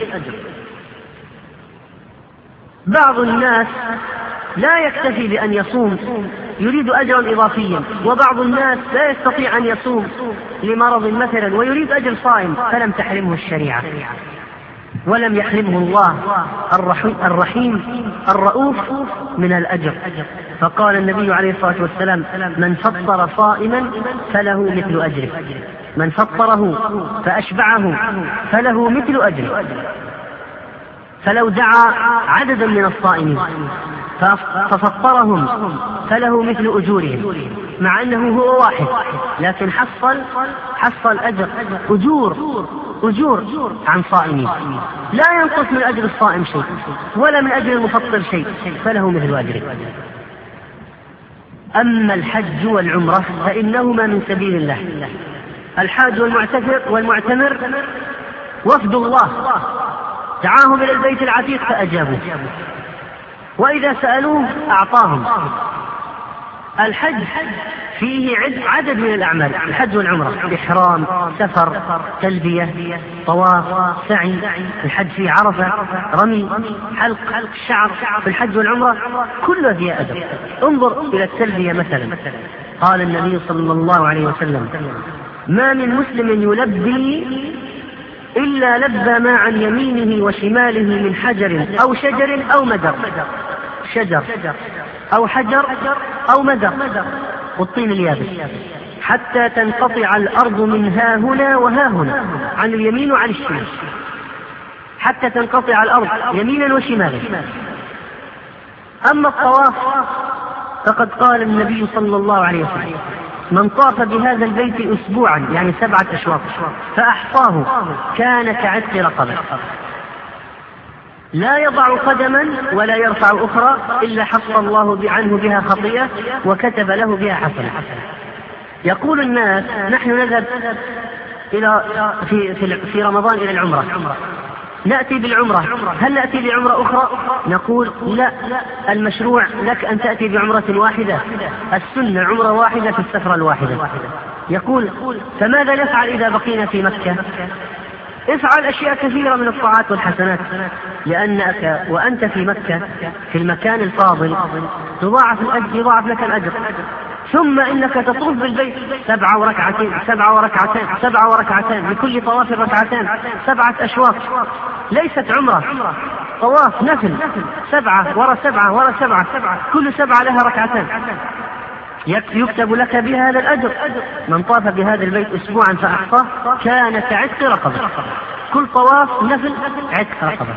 بعض الناس لا يكتفي بأن يصوم، يريد أجرا إضافيا، وبعض الناس لا يستطيع أن يصوم لمرض مثلا ويريد أجر صائم، فلم تحرمه الشريعة ولم يحرمه الله الرحيم الرؤوف من الأجر. فقال النبي عليه الصلاة والسلام: من فطر صائما فله مثل أجره، من فطره فأشبعه فله مثل أجره. فلو دعا عددا من الصائمين ففطرهم فله مثل أجورهم، مع أنه هو واحد لكن حصل حصل أجر أجور أجور عن صائمين، لا ينقص من أجر الصائم شيء ولا من أجر المفطر شيء، فله مثل أجره. أما الحج والعمرة فإنهما من سبيل الله. الحاج والمعتمر والمعتمر وفد الله دعاهم إلى البيت العتيق فأجابوا، وإذا سألوه أعطاهم. الحج فيه عدد من الأعمال، الحج والعمرة، إحرام، سفر، تلبية، طواف، سعي. الحج فيه عرفة، رمي، حلق الشعر. في الحج والعمرة كله فيها أدب. انظر إلى التلبية مثلا. قال النبي صلى الله عليه وسلم: ما من مسلم يلبي إلا لبى ما عن يمينه وشماله من حجر أو شجر أو مدر، شجر أو حجر أو مدر، والطين اليابس، حتى تنقطع الأرض من ها هنا وها هنا، عن اليمين وعن الشمال، حتى تنقطع الأرض يمينا وشمالا. أما الطواف فقد قال النبي صلى الله عليه وسلم: من طاف بهذا البيت أسبوعا، يعني سبعة أشواط، فأحصاه كان كعتق رقبة، لا يضع قدما ولا يرفع أخرى إلا حص الله عنه بها خطيئة وكتب له بها حسنة. يقول الناس: نحن نذهب إلى في, في, في رمضان إلى العمرة، نأتي بالعمرة، هل نأتي بعمرة أخرى؟ نقول: لا، المشروع لك أن تأتي بعمرة واحدة، السنة عمرة واحدة في السفرة الواحدة. يقول: فماذا نفعل إذا بقينا في مكة؟ افعل أشياء كثيرة من الطاعات والحسنات، لأنك وأنت في مكة في المكان الفاضل تضاعف الأجر، يضاعف لك الأجر. ثم إنك تطوف بالبيت سبعة وركعتين سبعة وركعتين سبعة وركعتين، لكل طواف ركعتان، سبعة أشواط، ليست عمرة، طواف نفل، سبعة ورا سبعة ورا سبعة، كل سبعة لها ركعتان، يكتب لك بهذا الأجر. من طاف بهذا البيت أسبوعا فأحصاه كان كعتق رقبة، كل طواف نفل عتق رقبة.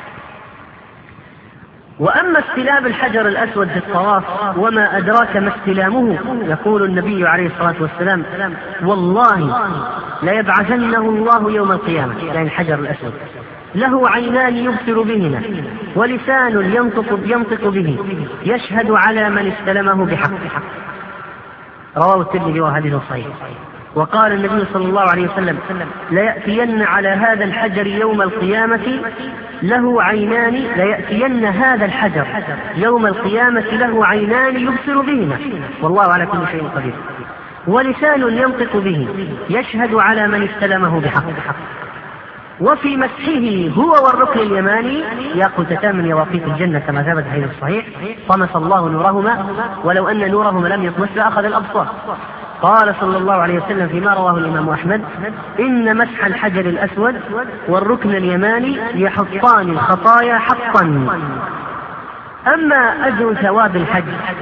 وأما استلام الحجر الأسود في الطواف وما أدراك ما استلامه، يقول النبي عليه الصلاة والسلام: والله ليبعثنه الله يوم القيامة، يعني الحجر الأسود، له عينان يبصر بهما ولسان ينطق, ينطق به، يشهد على من استلمه بحق. رواه الترمذي وحديث صحيح. وقال النبي صلى الله عليه وسلم: ليأتين على هذا الحجر يوم القيامة له عينان ليأتين هذا الحجر يوم القيامة له عينان يبصر بهما، والله على كل شيء قدير، ولسان ينطق به، يشهد على من استلمه بحق. وفي مسحه هو والركن اليماني ياقوتتان من يواقيت الجنة كما ثبت في الحديث الصحيح: طمس الله نورهما ولو أن نورهما لم يطمس لأخذ الأبصار. قال صلى الله عليه وسلم فيما رواه الإمام أحمد: إن مسح الحجر الأسود والركن اليماني يحطان الخطايا حطا. أما أجر ثواب الحج،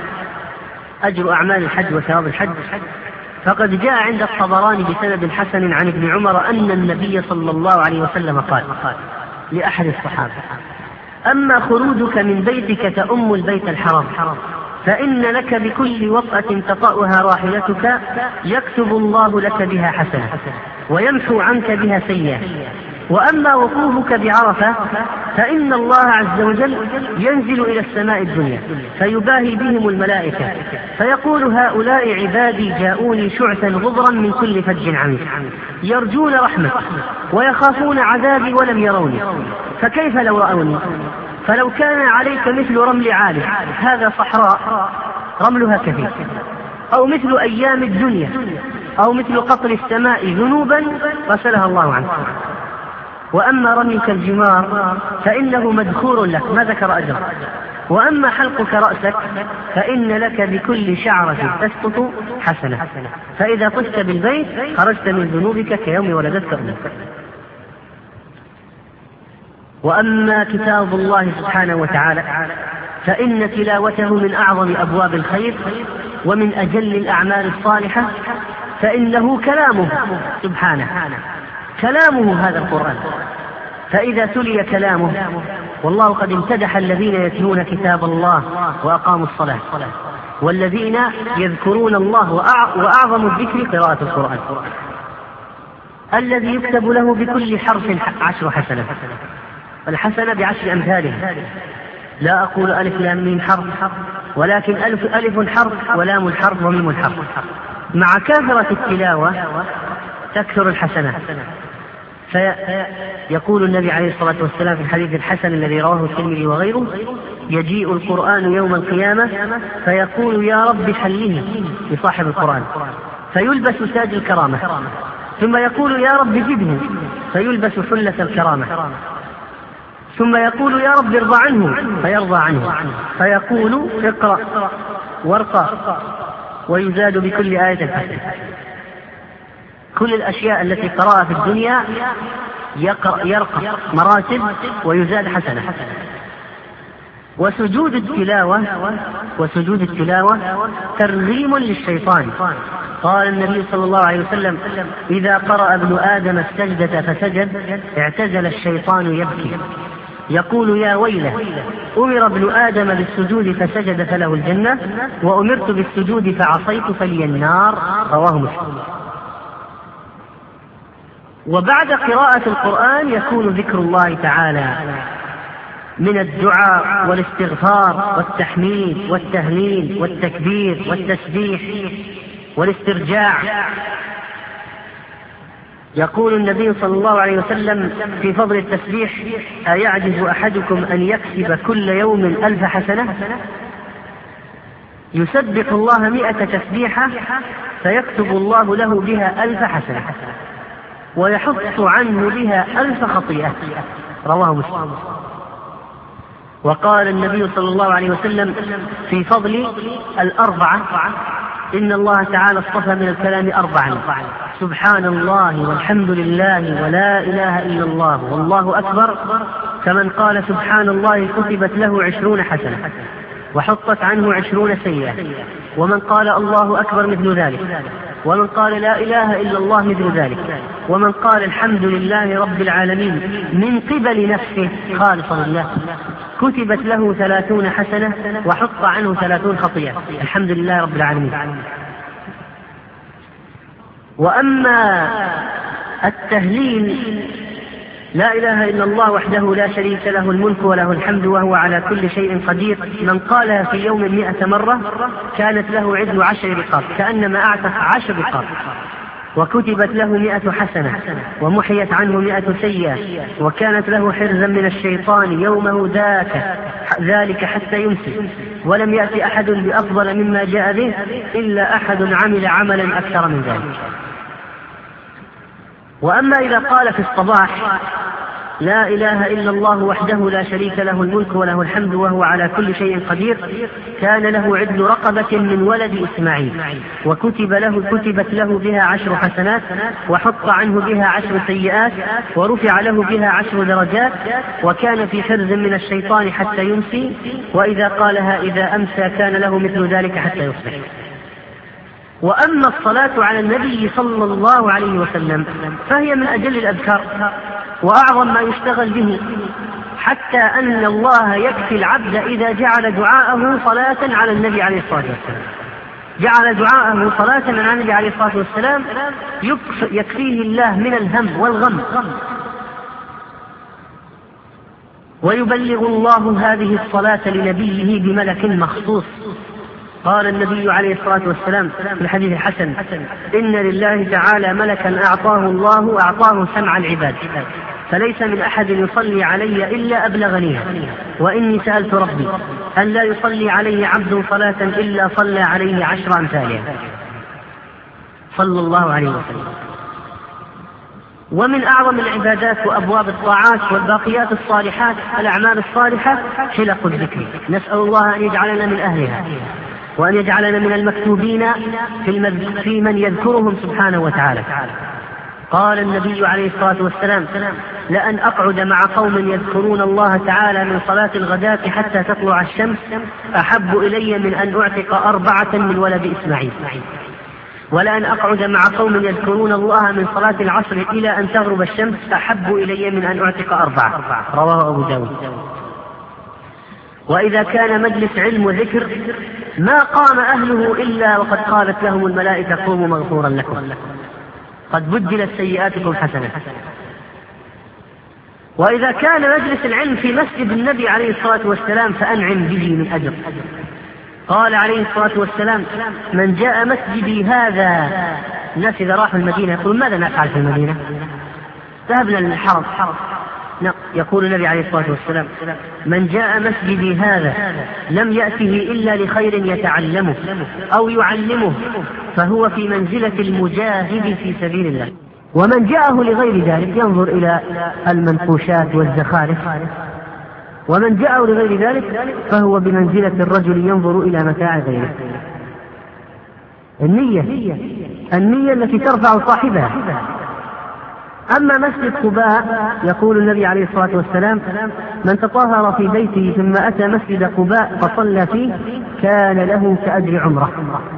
أجر أعمال الحج وثواب الحج، فقد جاء عند الطبراني بسند حسن عن ابن عمر أن النبي صلى الله عليه وسلم قال لأحد الصحابة: أما خروجك من بيتك تأم البيت الحرام فإن لك بكل وطأة تطأها راحلتك يكتب الله لك بها حسنة ويمحو عنك بها سيئة. وأما وقوفك بعرفة فإن الله عز وجل ينزل إلى السماء الدنيا فيباهي بهم الملائكة فيقول: هؤلاء عبادي جاءوني شعثا غبرا من كل فج عميق، يرجون رحمة ويخافون عذابي ولم يروني، فكيف لو رأوني؟ فلو كان عليك مثل رمل عالي، هذا صحراء رملها كثير، أو مثل أيام الدنيا، أو مثل قطر السماء ذنوبا غسلها الله عنك. وأما رميك الجمار فإنه مدخور لك، ما ذكر أجر. وأما حلقك رأسك فإن لك بكل شعرة تسقط حسنة، فإذا طفت بالبيت خرجت من ذنوبك كيوم ولدتك أمك. وأما كتاب الله سبحانه وتعالى فإن تلاوته من أعظم أبواب الخير ومن أجل الأعمال الصالحة، فإنه كلامه سبحانه، كلامه هذا القرآن. فإذا تلي كلامه، والله قد امتدح الذين يتلون كتاب الله وأقاموا الصلاة والذين يذكرون الله، وأعظم الذكر قراءة القرآن الذي يكتب له بكل حرف عشر حسنة، الحسنة بعشر أمثالها. لا أقول ألف لام ميم حرف، ولكن ألف ألف حرف ولام حرف وميم حرف. مع كثرة التلاوة تكثر الحسنات. فيقول النبي عليه الصلاة والسلام في الحديث الحسن الذي رواه الترمذي وغيره: يجيء القرآن يوم القيامة فيقول: يا رب حله لصاحب القرآن، فيلبس تاج الكرامة، ثم يقول: يا رب زده، فيلبس حلة الكرامة، ثم يقول: يا رب ارضى عنه، فيرضى عنه، فيقول: اقرأ وارقى، ويزاد بكل آية حسنة. كل الأشياء التي قرأها في الدنيا يرقى مراتب ويزاد حسنة. وسجود التلاوة وسجود التلاوة ترغيم للشيطان. قال النبي صلى الله عليه وسلم: إذا قرأ ابن آدم السجدة فسجد اعتزل الشيطان يبكي يقول: يا ويله، أمر ابن آدم بالسجود فسجد فله الجنة، وأمرت بالسجود فعصيت فلي النار. رواه مسلم. وبعد قراءة القرآن يكون ذكر الله تعالى من الدعاء والاستغفار والتحميد والتهليل والتكبير والتسبيح والاسترجاع. يقول النبي صلى الله عليه وسلم في فضل التسبيح: أيعجز أحدكم أن يكسب كل يوم ألف حسنة؟ يسبح الله مئة تسبيحة فيكتب الله له بها ألف حسنة ويحط عنه بها ألف خطيئة. رواه مسلم. وقال النبي صلى الله عليه وسلم في فضل الأربعة: إن الله تعالى اصطفى من الكلام أربعا: سبحان الله والحمد لله ولا إله إلا الله والله أكبر. فمن قال سبحان الله كتبت له عشرون حسنة وحطت عنه عشرون سيئة. ومن قال الله أكبر مثل ذلك. ومن قال لا إله إلا الله مثل ذلك. ومن قال الحمد لله رب العالمين من قبل نفسه خالصا لله كتبت له ثلاثون حسنة وحط عنه ثلاثون خطيئة. الحمد لله رب العالمين. وأما التهليل: لا إله إلا الله وحده لا شريك له الملك وله الحمد وهو على كل شيء قدير، من قالها في يوم مئة مرة كانت له عدل عشر رقاب كأنما أعتق عشر رقاب، وكتبت له مئة حسنة ومحيت عنه مئة سيئة، وكانت له حرزا من الشيطان يومه ذاك ذلك حتى يمسي، ولم يأتي أحد بأفضل مما جاء به إلا أحد عمل عملا أكثر من ذلك. وأما إذا قال في الصباح: لا إله إلا الله وحده لا شريك له الملك وله الحمد وهو على كل شيء قدير، كان له عدل رقبة من ولد إسماعيل، وكتب له كتبت له بها عشر حسنات وحط عنه بها عشر سيئات، ورفع له بها عشر درجات، وكان في حرز من الشيطان حتى يمسي، وإذا قالها إذا أمسى كان له مثل ذلك حتى يصبح. وأما الصلاة على النبي صلى الله عليه وسلم فهي من أجل الأذكار وأعظم ما يشتغل به، حتى أن الله يكفي العبد إذا جعل دعاءه صلاة على النبي عليه الصلاة والسلام، جعل دعاءه صلاة على النبي عليه الصلاة والسلام يكفيه الله من الهم والغم، ويبلغ الله هذه الصلاة لنبيه بملك مخصوص. قال النبي عليه الصلاة والسلام في الحديث الحسن: إن لله تعالى ملكا أعطاه الله أعطاه سمع العباد، فليس من أحد يصلي علي إلا أبلغنيها، وإني سألت ربي أن لا يصلي عليه عبد صلاة إلا صلى عليه عشر أمثالها، صلى الله عليه وسلم. ومن أعظم العبادات وأبواب الطاعات والباقيات الصالحات الأعمال الصالحة حلق الذكر، نسأل الله أن يجعلنا من أهلها، وأن يجعلنا من المكتوبين في من يذكرهم سبحانه وتعالى. قال النبي عليه الصلاة والسلام: لأن أقعد مع قوم يذكرون الله تعالى من صلاة الغداة حتى تطلع الشمس أحب إلي من أن أعتق أربعة من ولد إسماعيل، ولأن أقعد مع قوم يذكرون الله من صلاة العصر إلى أن تغرب الشمس أحب إلي من أن أعتق أربعة. رواه أبو داود. وإذا كان مجلس علم وذكر ما قام أهله إلا وقد قالت لهم الملائكة: قوموا مغفورا لكم، قد بدلت سيئاتكم حسنة. وإذا كان مجلس العلم في مسجد النبي عليه الصلاة والسلام فأنعم به من أجر. قال عليه الصلاة والسلام: من جاء مسجدي هذا، الناس إذا راحوا المدينة يقولون: ماذا نفعل في المدينة؟ ذهبنا للحرم. يقول النبي عليه الصلاة والسلام: من جاء مسجدي هذا لم يأته إلا لخير يتعلمه أو يعلمه فهو في منزلة المجاهد في سبيل الله. ومن جاءه لغير ذلك ينظر إلى المنقوشات والزخارف، ومن جاءه لغير ذلك فهو بمنزلة الرجل ينظر إلى متاع غيره. النية النية التي ترفع صاحبها. أما مسجد قباء يقول النبي عليه الصلاة والسلام: من تطهر في بيته ثم أتى مسجد قباء فصلى فيه كان له كأجر عمره.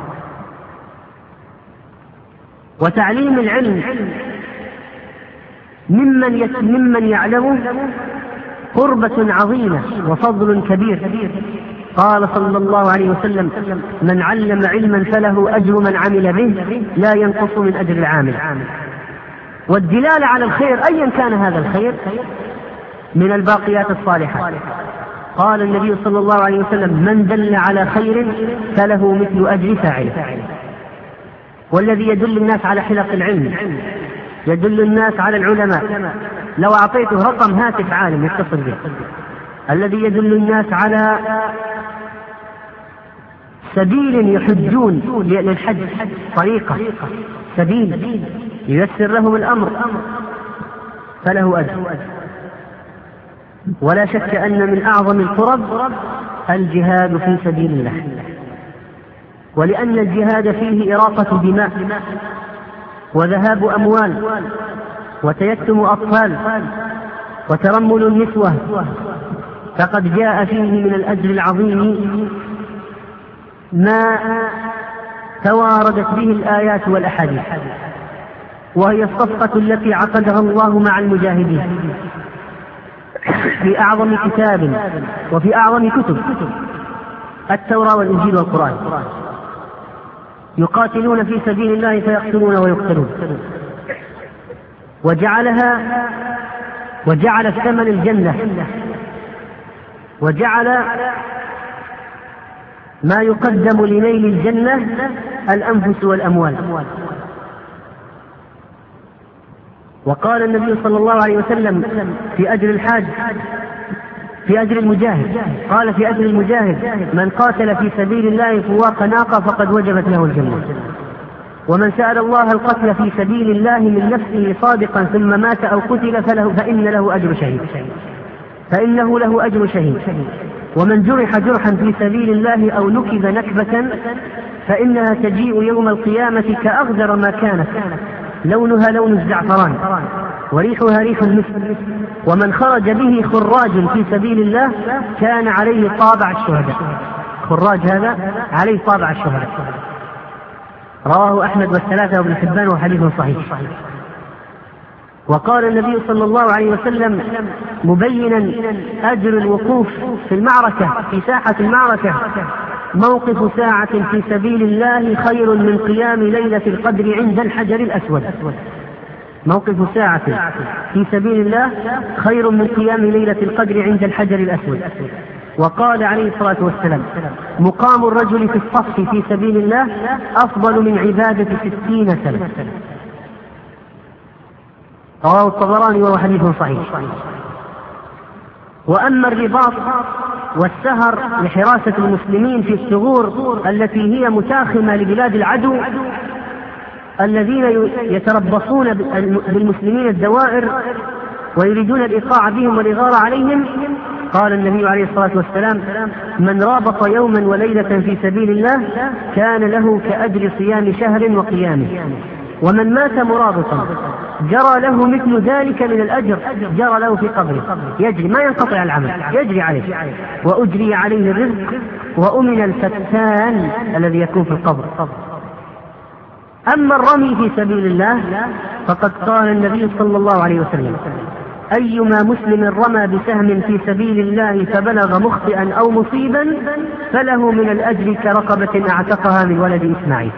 وتعليم العلم ممن ممن يعلمه قربة عظيمة وفضل كبير. قال صلى الله عليه وسلم: من علم علما فله أجر من عمل به لا ينقص من أجر العامل. والدلالة على الخير أيا كان هذا الخير من الباقيات الصالحات. قال النبي صلى الله عليه وسلم: من دل على خير فله مثل أجر فاعله. والذي يدل الناس على حلق العلم يدل الناس على العلماء. لو أعطيته رقم هاتف عالم يتصل به. الذي يدل الناس على سبيل يحجون للحج، طريقة سبيل ييسر لهم الأمر فله أجر. ولا شك أن من أعظم القرب الجهاد في سبيل الله. ولأن الجهاد فيه إراقة دماء وذهاب أموال وتيتم أطفال وترمل النسوة، فقد جاء فيه من الأجر العظيم ما تواردت به الآيات والأحاديث، وهي الصفقة التي عقدها الله مع المجاهدين في أعظم كتاب وفي أعظم كتب التوراة والإنجيل والقرآن، يقاتلون في سبيل الله فيقتلون ويقتلون، وجعلها وجعل الثمن الجنة، وجعل ما يقدم لنيل الجنة الأنفس والأموال. وقال النبي صلى الله عليه وسلم في أجر الحاج في أجر المجاهد، قال في أجر المجاهد: من قاتل في سبيل الله فواق ناقة فقد وجبت له الجنة، ومن سأل الله القتل في سبيل الله من نفسه صادقا ثم مات أو قتل فله فإن له أجر شهيد فإنه له أجر شهيد، ومن جرح جرحا في سبيل الله أو نكب نكبة فإنها تجيء يوم القيامة كأغدر ما كانت، لونها لون الزعفران وريحها ريح المسك، ومن خرج به خراج في سبيل الله كان عليه طابع الشهداء. خراج هذا عليه طابع الشهداء. رواه أحمد والثلاثة وابن حبان وحديث صحيح. وقال النبي صلى الله عليه وسلم مبينا أجر الوقوف في المعركة في ساحة المعركة: موقف ساعة في سبيل الله خير من قيام ليلة القدر عند الحجر الأسود. موقف ساعة في سبيل الله خير من قيام ليلة القدر عند الحجر الأسود. وقال عليه الصلاة والسلام: مقام الرجل في الصف في سبيل الله أفضل من عبادة ستين سنة. رواه الطبراني وهو حديث صحيح. وأما الرباط والسهر لحراسة المسلمين في الثغور التي هي متاخمة لبلاد العدو الذين يتربصون بالمسلمين الدوائر ويريدون الإيقاع بهم والإغارة عليهم، قال النبي عليه الصلاة والسلام: من رابط يوما وليلة في سبيل الله كان له كأجر صيام شهر وقيامه، ومن مات مرابطا جرى له مثل ذلك من الأجر جرى له في قبره، يجري ما ينقطع العمل، يجري عليه، وأجري عليه الرزق، وأمن الفتان الذي يكون في القبر. أما الرمي في سبيل الله فقد قال النبي صلى الله عليه وسلم: أيما مسلم رمى بسهم في سبيل الله فبلغ مخطئا أو مصيبا فله من الأجر كرقبة أعتقها من ولد إسماعيل.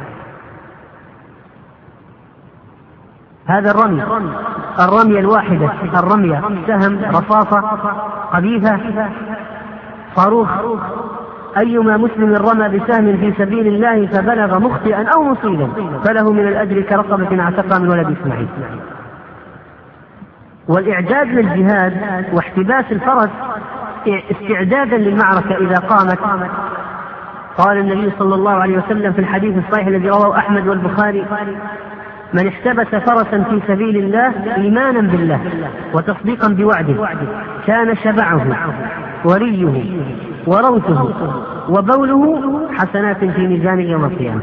هذا الرمي، الرمية الواحدة، الرمية سهم، رصاصة، قذيفة، صاروخ. أيما مسلم رمى بسهم في سبيل الله فبلغ مخطئا أو مصيبا فله من الأجر كرقبة أعتقها من ولد إسماعيل. والإعداد للجهاد واحتباس الفرس استعدادا للمعركة إذا قامت. قال النبي صلى الله عليه وسلم في الحديث الصحيح الذي رواه أحمد والبخاري: من احتبس فرسا في سبيل الله إيمانا بالله وتصديقا بوعده كان شبعه وريه وروثه وبوله حسنات في ميزان يوم القيامة.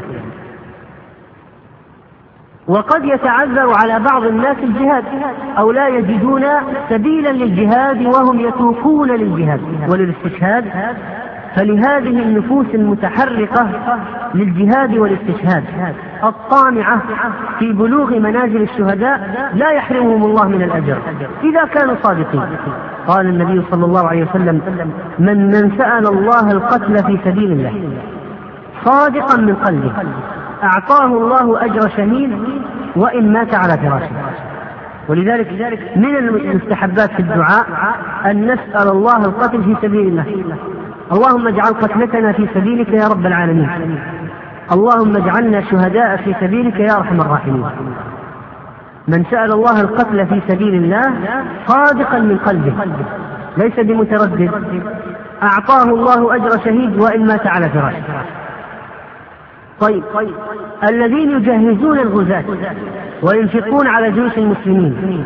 وقد يتعذر على بعض الناس الجهاد أو لا يجدون سبيلا للجهاد وهم يتوقون للجهاد وللاستشهاد، فلهذه النفوس المتحرقة للجهاد والاستشهاد الطامعة في بلوغ منازل الشهداء لا يحرمهم الله من الأجر إذا كانوا صادقين. قال النبي صلى الله عليه وسلم: من من سأل الله القتل في سبيل الله صادقا من قلبه أعطاه الله أجر شهيد وإن مات على فراشه. ولذلك من المستحبات في الدعاء أن نسأل الله القتل في سبيل الله. اللهم اجعل قتلتنا في سبيلك يا رب العالمين، اللهم اجعلنا شهداء في سبيلك يا أرحم الراحمين. من سأل الله القتل في سبيل الله صادقا من قلبه ليس بمتردد أعطاه الله أجر شهيد وإن مات على فراشه. طيب، الذين يجهزون الغزاة وينفقون على جيوش المسلمين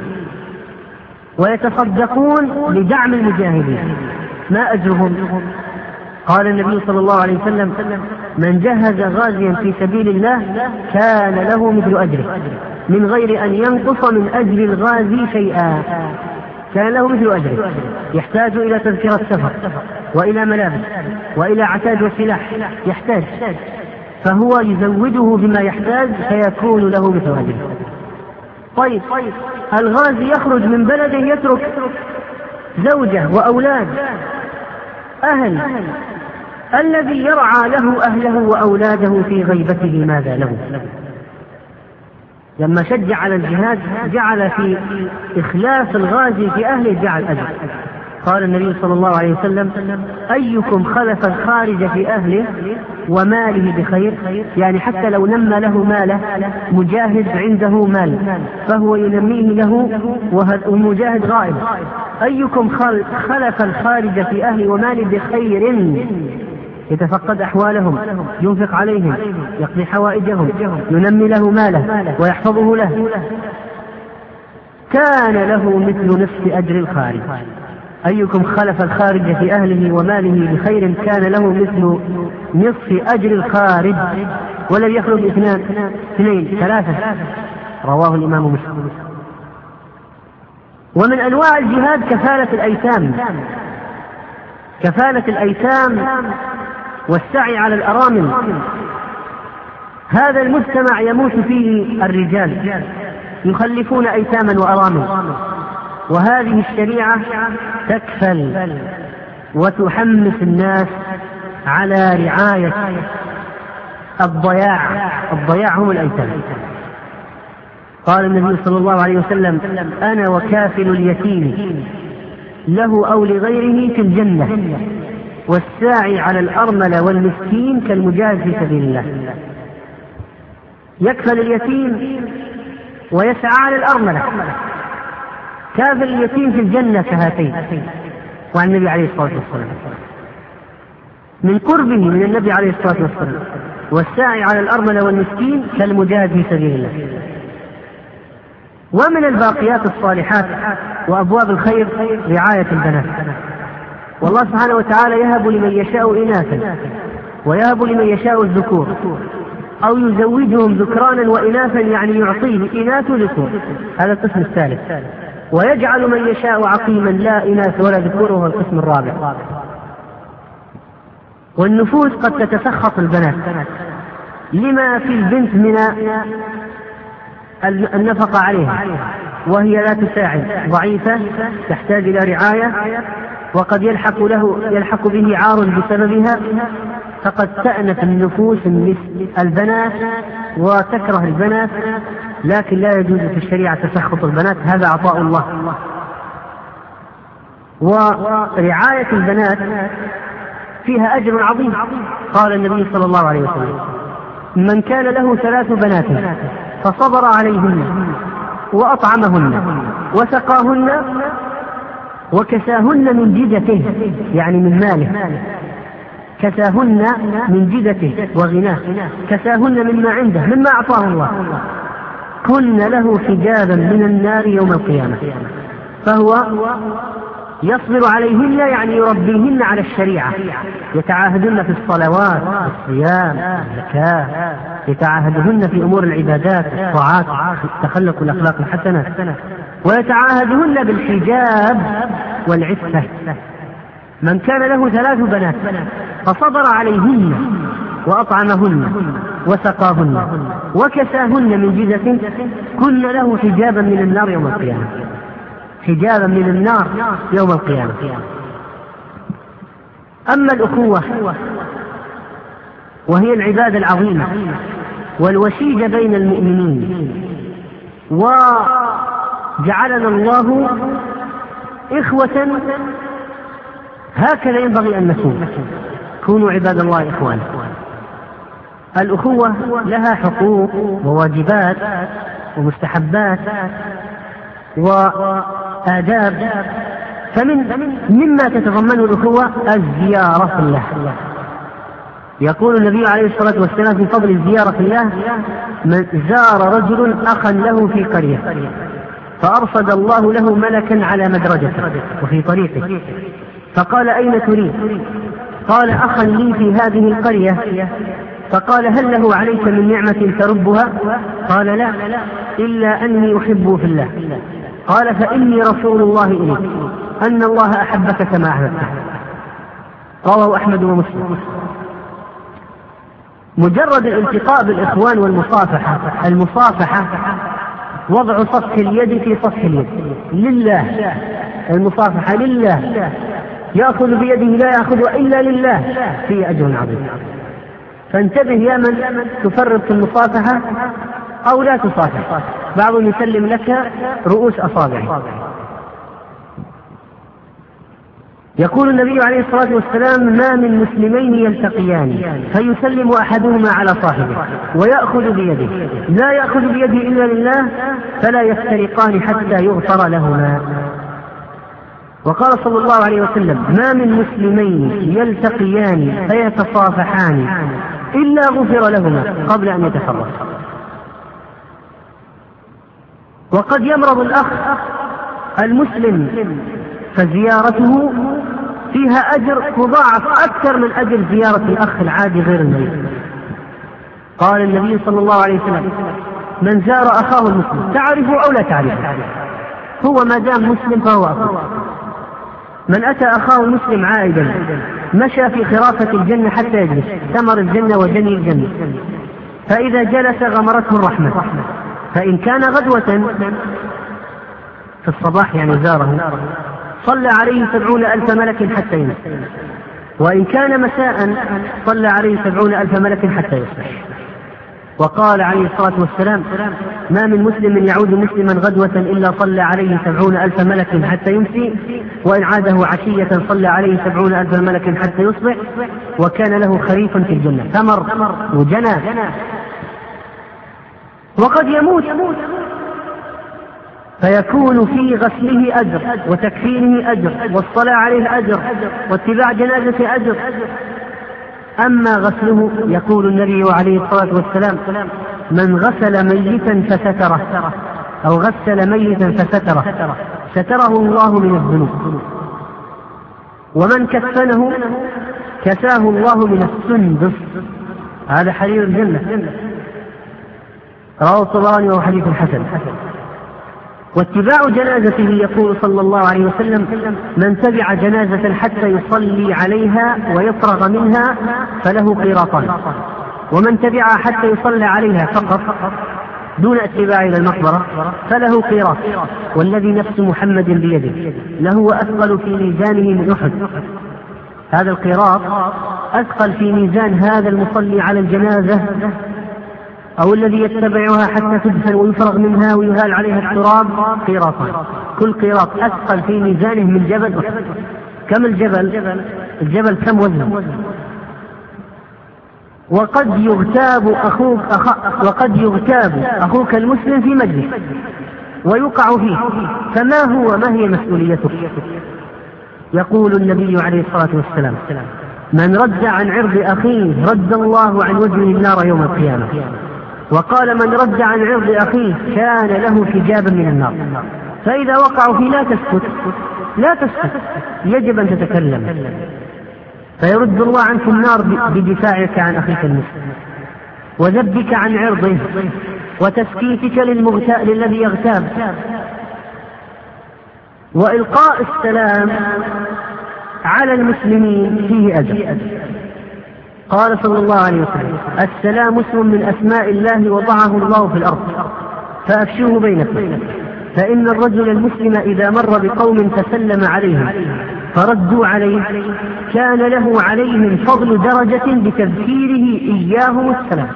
ويتصدقون لدعم المجاهدين ما أجرهم؟ قال النبي صلى الله عليه وسلم: من جهز غازيا في سبيل الله كان له مثل أجره من غير أن ينقص من أجر الغازي شيئا، كان له مثل أجره. يحتاج إلى تذكرة سفر وإلى ملابس وإلى عتاد وسلاح، يحتاج، فهو يزوده بما يحتاج فيكون له مثل أجره. طيب الغازي يخرج من بلده يترك زوجة وأولاد أهل، الذي يرعى له أهله وأولاده في غيبته ماذا له؟ لما شجع على الجهاد جعل في إخلاف الغازي في أهله جعل أجر. قال النبي صلى الله عليه وسلم: أيكم خلف الخارج في أهله وماله بخير؟ يعني حتى لو نمى له ماله، مجاهد عنده مال فهو ينميه له والمجاهد غائب. أيكم خلف الخارج في أهله وماله بخير؟ يتفقد أحوالهم، ينفق عليهم، يقضي حوائجهم، ينمي له ماله ويحفظه له، كان له مثل نصف أجر الخارج. أيكم خلف الخارج في أهله وماله بخير كان له مثل نصف أجر الخارج. ولم يخرج اثنان اثنين ثلاثة، رواه الإمام مسلم. ومن أنواع الجهاد كفالة الأيتام، كفالة الأيتام والسعي على الأرامل. هذا المجتمع يموت فيه الرجال، يخلفون أيتاما وأرامل، وهذه الشريعة تكفل وتحمس الناس على رعاية الضياع. الضياع هم الأيتام. قال النبي صلى الله عليه وسلم: أنا وكافل اليتيم له أو لغيره في الجنة، والساعي على الأرمل والمسكين كالمجاهد في سبيل الله. يكفل اليتيم ويسعى على الأرملة. كافل اليتيم في الجنة كهاتين، وعن النبي عليه الصلاة والسلام من قربه من النبي عليه الصلاة والسلام. والساعي على الأرملة والمسكين كالمجاهد في سبيل الله. ومن الباقيات الصالحات وأبواب الخير رعاية البنات. والله سبحانه وتعالى يهب لمن يشاء إناثا ويهب لمن يشاء الذكور، أو يزوجهم ذكرانا وإناثا، يعني يعطيه إناث وذكور، هذا القسم الثالث. ويجعل من يشاء عقيما لا إناث ولا ذكور، وهو القسم الرابع. والنفوس قد تتسخط البنات لما في البنت من النفقة عليها، وهي لا تساعد، ضعيفة، تحتاج إلى رعاية، وقد يلحق له يلحق به عار بسببها، فقد تأنف النفوس البنات وتكره البنات. لكن لا يجوز في الشريعة تسخط البنات، هذا عطاء الله. ورعاية البنات فيها أجر عظيم. قال النبي صلى الله عليه وسلم: من كان له ثلاث بنات فصبر عليهن وأطعمهن وسقاهن وكساهن من جدته، يعني من ماله، كساهن من جدته وغناه، كساهن مما عنده مما أعطاه الله، كن له حجابا من النار يوم القيامة. فهو يصبر عليهن، يعني يربيهن على الشريعة، يتعاهدهن في الصلوات، الصيام، الزكاة، يتعاهدهن في أمور العبادات، الطاعات، التخلق والأخلاق الحسنة، ويتعاهدهن بالحجاب والعفة. من كان له ثلاث بنات فصبر عليهن وأطعمهن وسقاهن وكساهن من جدة، كن له حجابا من النار يوم القيامة، حجابا من النار يوم القيامة. أما الأخوة وهي العبادة العظيمة والوشيجة بين المؤمنين، وجعلنا الله إخوة، هكذا ينبغي أن نكون. كونوا عباد الله إخوانا. الأخوة لها حقوق وواجبات ومستحبات وآداب. فمن مما تتضمن الأخوة الزيارة في الله. يقول النبي عليه الصلاة والسلام في فضل الزيارة في الله: من زار رجل أخا له في قرية فأرصد الله له ملكا على مدرجته وفي طريقه، فقال: أين تريد؟ قال أخا لي في هذه القرية، فقال هل له عليك من نعمة تربها؟ قال لا، إلا أني أحبه في الله. قال فإني رسول الله إليك أن الله أحبك كما أحببته. رواه أحمد ومسلم. مجرد الالتقاء بالإخوان والمصافحة، المصافحة وضع صفح اليد في صفح اليد لله، المصافحة لله، يأخذ بيده لا يأخذ إلا لله، فيه أجر عظيم. فانتبه يا من تفرط في المصافحة أو لا تصافح. بعضهم يسلم لك رؤوس أصابعه. يقول النبي عليه الصلاة والسلام ما من مسلمين يلتقيان فيسلم أحدهما على صاحبه ويأخذ بيده لا يأخذ بيده إلا لله فلا يفترقان حتى يغفر لهما. وقال صلى الله عليه وسلم ما من مسلمين يلتقيان فيتصافحان إلا غفر لهما قبل أن يتفرقا. وقد يمرض الأخ المسلم فزيارته فيها أجر مضاعف أكثر من أجر زيارة الأخ العادي غير المريض. قال النبي صلى الله عليه وسلم من زار أخاه المسلم تعرفه أو لا تعرفه هو ما دام مسلم فهو أخوه. من أتى أخاه المسلم عائدا مشى في خرافة الجنة حتى يجلس ثمر الجنة وجني الجنة، فإذا جلس غمرته الرحمة. فإن كان غدوة في الصباح يعني زاره صلى عليه سبعون ألف ملك حتى يمسي، وإن كان مساء صلى عليه سبعون ألف ملك حتى يصبح. وقال عليه الصلاة والسلام ما من مسلم يعود مسلما غدوة إلا صلى عليه سبعون ألف ملك حتى يمسي، وإن عاده عشية صلى عليه سبعون ألف ملك حتى يصبح، وكان له خريف في الجنة ثمر وجنى. وقد يموت فيكون في غسله أجر وتكفينه أجر والصلاة عليه أجر واتباع جنازة أجر. أما غسله يقول النبي عليه الصلاة والسلام من غسل ميتا فستره أو غسل ميتا فستره ستره الله من الذنوب، ومن كفنه كساه الله من السندس، هذا حرير الجنة. رواه الطبراني وهو حديث حسن. واتباع جنازته يقول صلى الله عليه وسلم من تبع جنازة حتى يصلي عليها ويفرغ منها فله قيراطان، ومن تبعها حتى يصلي عليها فقط دون اتباع إلى المقبرة فله قيراط. والذي نفس محمد بيده له أثقل في ميزانه من أحد. هذا القيراط أثقل في ميزان هذا المصلي على الجنازة أو الذي يتبعها حتى تدفن ويفرغ منها ويهال عليها التراب قيراطان، كل قيراط أثقل في ميزانه من جبل. كم الجبل؟ الجبل كم وزنه؟ وقد يغتاب أخوك أخ... وقد يغتاب أخوك المسلم في مجلس ويقع فيه، فما هو ما هي مسؤوليتك؟ يقول النبي عليه الصلاة والسلام من رد عن عرض أخيه رد الله عن وجهه النار يوم القيامة. وقال من رد عن عرض أخيه كان له حجابا من النار. فإذا وقعوا فيه لا تسكت لا تسكت يجب أن تتكلم، فيرد الله عنك النار بدفاعك عن أخيك المسلم وذبك عن عرضه وتسكيتك للمغتاب للذي يغتاب. وإلقاء السلام على المسلمين فيه أجر. قال صلى الله عليه وسلم السلام اسم من أسماء الله وضعه الله في الأرض فأفشوه بينكم، فإن الرجل المسلم إذا مر بقوم فسلم عليهم فردوا عليه كان له عليهم فضل درجة بتذكيره إياهم السلام.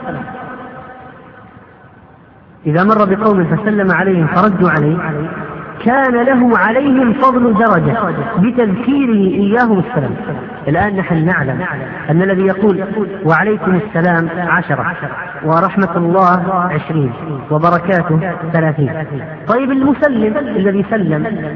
إذا مر بقوم فسلم عليهم فردوا عليه كان له عليهم فضل درجة بتذكيره إياهم السلام. الآن نحن نعلم أن الذي يقول وعليكم السلام عشرة ورحمة الله عشرين وبركاته ثلاثين. طيب المسلم الذي سلم،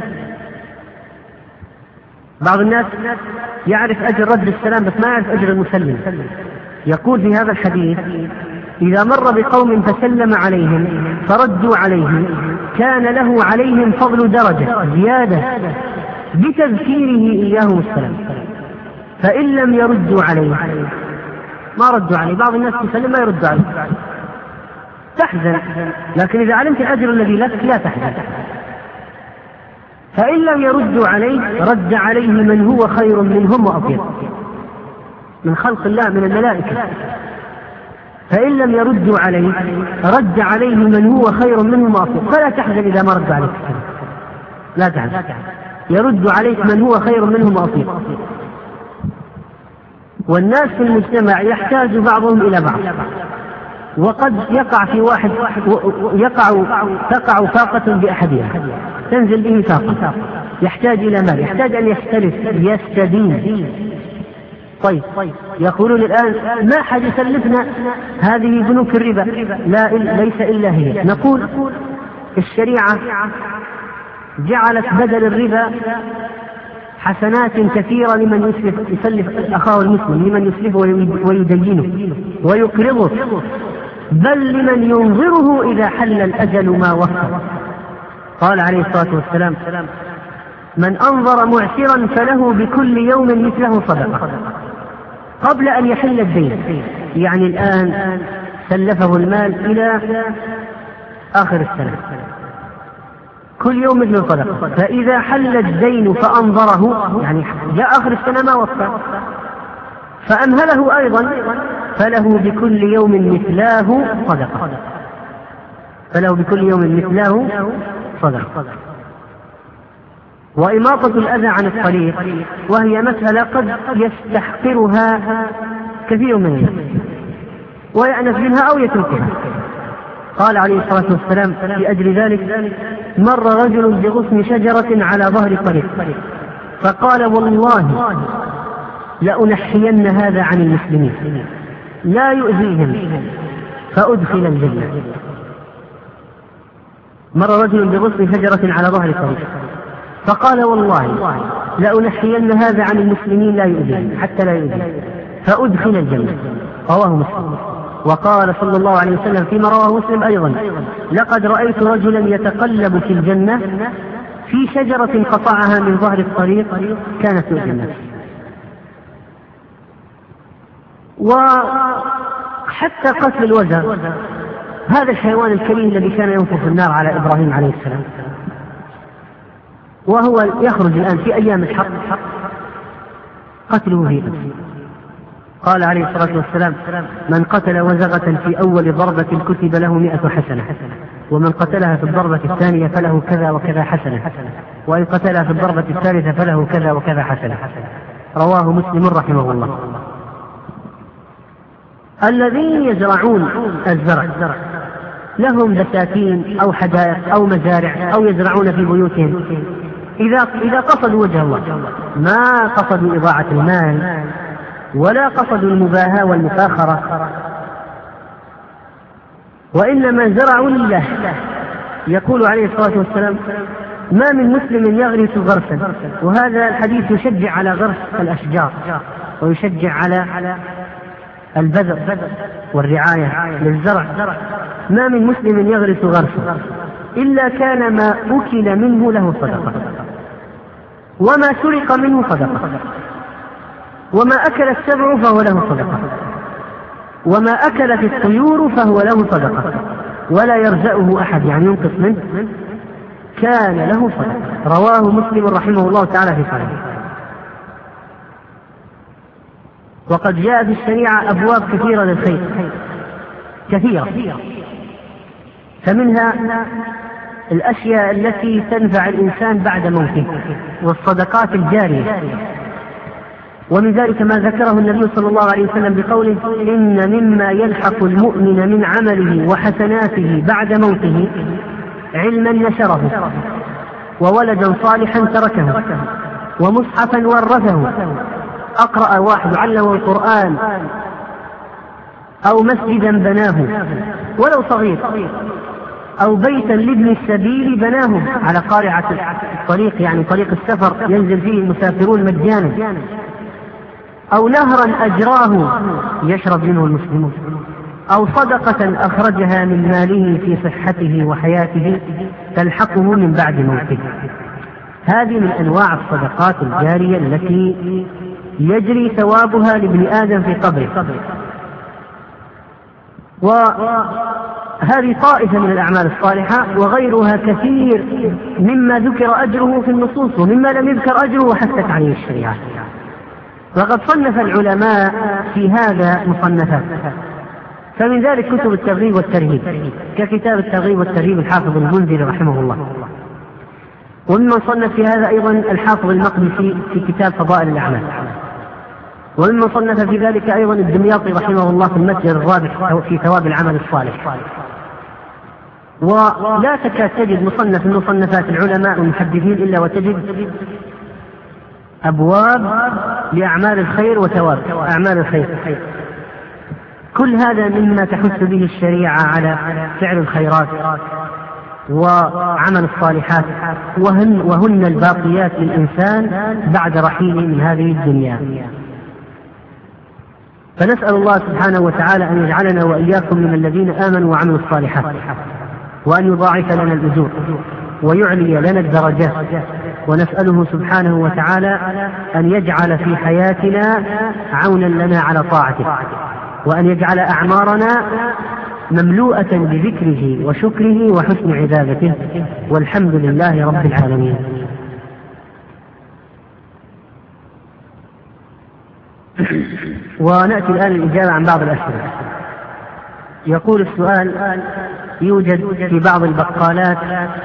بعض الناس يعرف أجر رد السلام بس ما يعرف أجر المسلم. يقول في هذا الحديث إذا مر بقوم فسلم عليهم فردوا عليه كان له عليهم فضل درجة زيادة بتذكيره إياهم السلام. فإن لم يردوا عليه، ما ردوا عليه، بعض الناس تسلم ما يردوا عليه تحزن، لكن إذا علمت الأجر الذي لك لا تحزن. فإن لم يردوا عليه رد عليه من هو خير منهم وأطيب من خلق الله من الملائكة. فإن لم يردوا عليه رد عليه من هو خير منهم وأطيب، فلا تحزن إذا ما رد عليك، لا تحزن، يرد عليك من هو خير منهم وأطيب. والناس في المجتمع يحتاج بعضهم إلى بعض، وقد يقع في واحد يقع تقع فاقة بأحدها، تنزل به فاقة، يحتاج إلى مال، يحتاج أن يستلف يستدين. طيب يقولون الآن ما حد يسلفنا هذه بنوك الربا، لا ليس إلا هي. نقول الشريعة جعلت بدل الربا حسنات كثيرة لمن يسلف يسلف أخاه المسلم، لمن يسلفه ويدينه ويقرضه، بل لمن ينظره إذا حل الأجل ما وفر. قال عليه الصلاة والسلام: من أنظر معسرا فله بكل يوم مثله صدقة، قبل أن يحل الدين، يعني الآن سلفه المال إلى آخر السنة، كل يوم مثل صدقة. فإذا حل الدين فأنظره، يعني جاء آخر السنة ما وفر، فأمهله أيضا، فله بكل يوم مثله صدقة، فله بكل يوم مثله صدقة. وإماطة الأذى عن الطريق، وهي مسألة قد يستحقرها كثير من الناس ويأنف منها أو يتركها. قال عليه الصلاة والسلام في أجل ذلك: مر رجل بغصن شجرة على ظهر طريق فقال: والله لأنحين هذا عن المسلمين لا يؤذيهم فأدخل الجنة. مر رجل بغصن شجرة على ظهر طريق فقال: والله لأنحين هذا عن المسلمين لا يؤذيهم حتى لا يؤذيهم فأدخل الجنة. رواه مسلم. وقال صلى الله عليه وسلم فيما رواه مسلم أيضا: لقد رأيت رجلا يتقلب في الجنة في شجرة قطعها من ظهر الطريق كانت تؤذي الناس. وحتى قتل الوزغ، هذا الحيوان الكريم الذي كان ينفخ النار على إبراهيم عليه السلام، وهو يخرج الآن في أيام الحق، قتله في نفسه. قال عليه الصلاة والسلام: من قتل وزغة في أول ضربة كتب له مئة حسنة، ومن قتلها في الضربة الثانية فله كذا وكذا حسنة، وإن قتلها في الضربة الثالثة فله كذا وكذا حسنة. رواه مسلم رحمه الله. الذين يزرعون الزرع لهم بساتين أو حدائق أو مزارع أو يزرعون في بيوتهم، إذا إذا قصدوا وجه الله، ما قصدوا إضاعة المال ولا قصدوا المباهاة والمفاخرة، وإنما زرعوا لله. يقول عليه الصلاة والسلام: ما من مسلم يغرس غرسا، وهذا الحديث يشجع على غرس الأشجار ويشجع على البذر والرعاية للزرع. ما من مسلم يغرس غرسا إلا كان ما أكل منه له صدقة، وما سرق منه صدقة، وما أكل السبع فهو له صدقة، وما أكلت الطيور فهو له صدقة، ولا يرزأه أحد يعني ينقص منه كان له صدقة. رواه مسلم رحمه الله تعالى في صحيحه. وقد جاء في الشريعة أبواب كثيرة للخير، كثيرة، فمنها الأشياء التي تنفع الإنسان بعد موته والصدقات الجارية. ومن ذلك ما ذكره النبي صلى الله عليه وسلم بقوله: إن مما يلحق المؤمن من عمله وحسناته بعد موته علما نشره، وولدا صالحا تركه، ومصحفا ورثه، أقرأ واحد علمه القرآن، أو مسجدا بناه ولو صغير، أو بيتا لابن السبيل بناه على قارعة الطريق، يعني طريق السفر ينزل فيه المسافرون مجانا، أو نهرا أجراه يشرب منه المسلمون، أو صدقة أخرجها من ماله في صحته وحياته تلحقه من بعد موته. هذه من أنواع الصدقات الجارية التي يجري ثوابها لابن آدم في قبره. وهذه طائفة من الأعمال الصالحة، وغيرها كثير مما ذكر أجره في النصوص ومما لم يذكر أجره وحثت عليه الشريعة. وقد صنف العلماء في هذا مصنفات، فمن ذلك كتب الترغيب والترهيب ككتاب الترغيب والترهيب الحافظ المنذري رحمه الله، وممن صنف في هذا أيضا الحافظ المقدسي في كتاب فضائل الأعمال، وممن صنف في ذلك أيضا الدمياطي رحمه الله في المسجد الرابع في ثواب العمل الصالح. ولا تكاد تجد مصنف من مصنفات العلماء المحدثين إلا وتجد أبواب لأعمال الخير وثواب أعمال الخير. كل هذا مما تحث به الشريعة على فعل الخيرات وعمل الصالحات، وهن, وهن الباقيات للإنسان بعد رحيله من هذه الدنيا. فنسأل الله سبحانه وتعالى أن يجعلنا وإياكم من الذين آمنوا وعملوا الصالحات، وأن يضاعف لنا الأجور ويعلي لنا الدرجات، ونسأله سبحانه وتعالى أن يجعل في حياتنا عونا لنا على طاعته، وأن يجعل أعمارنا مملوءة بذكره وشكره وحسن عبادته، والحمد لله رب العالمين. ونأتي الآن الإجابة عن بعض الأسئلة. يقول السؤال: يوجد في بعض البقالات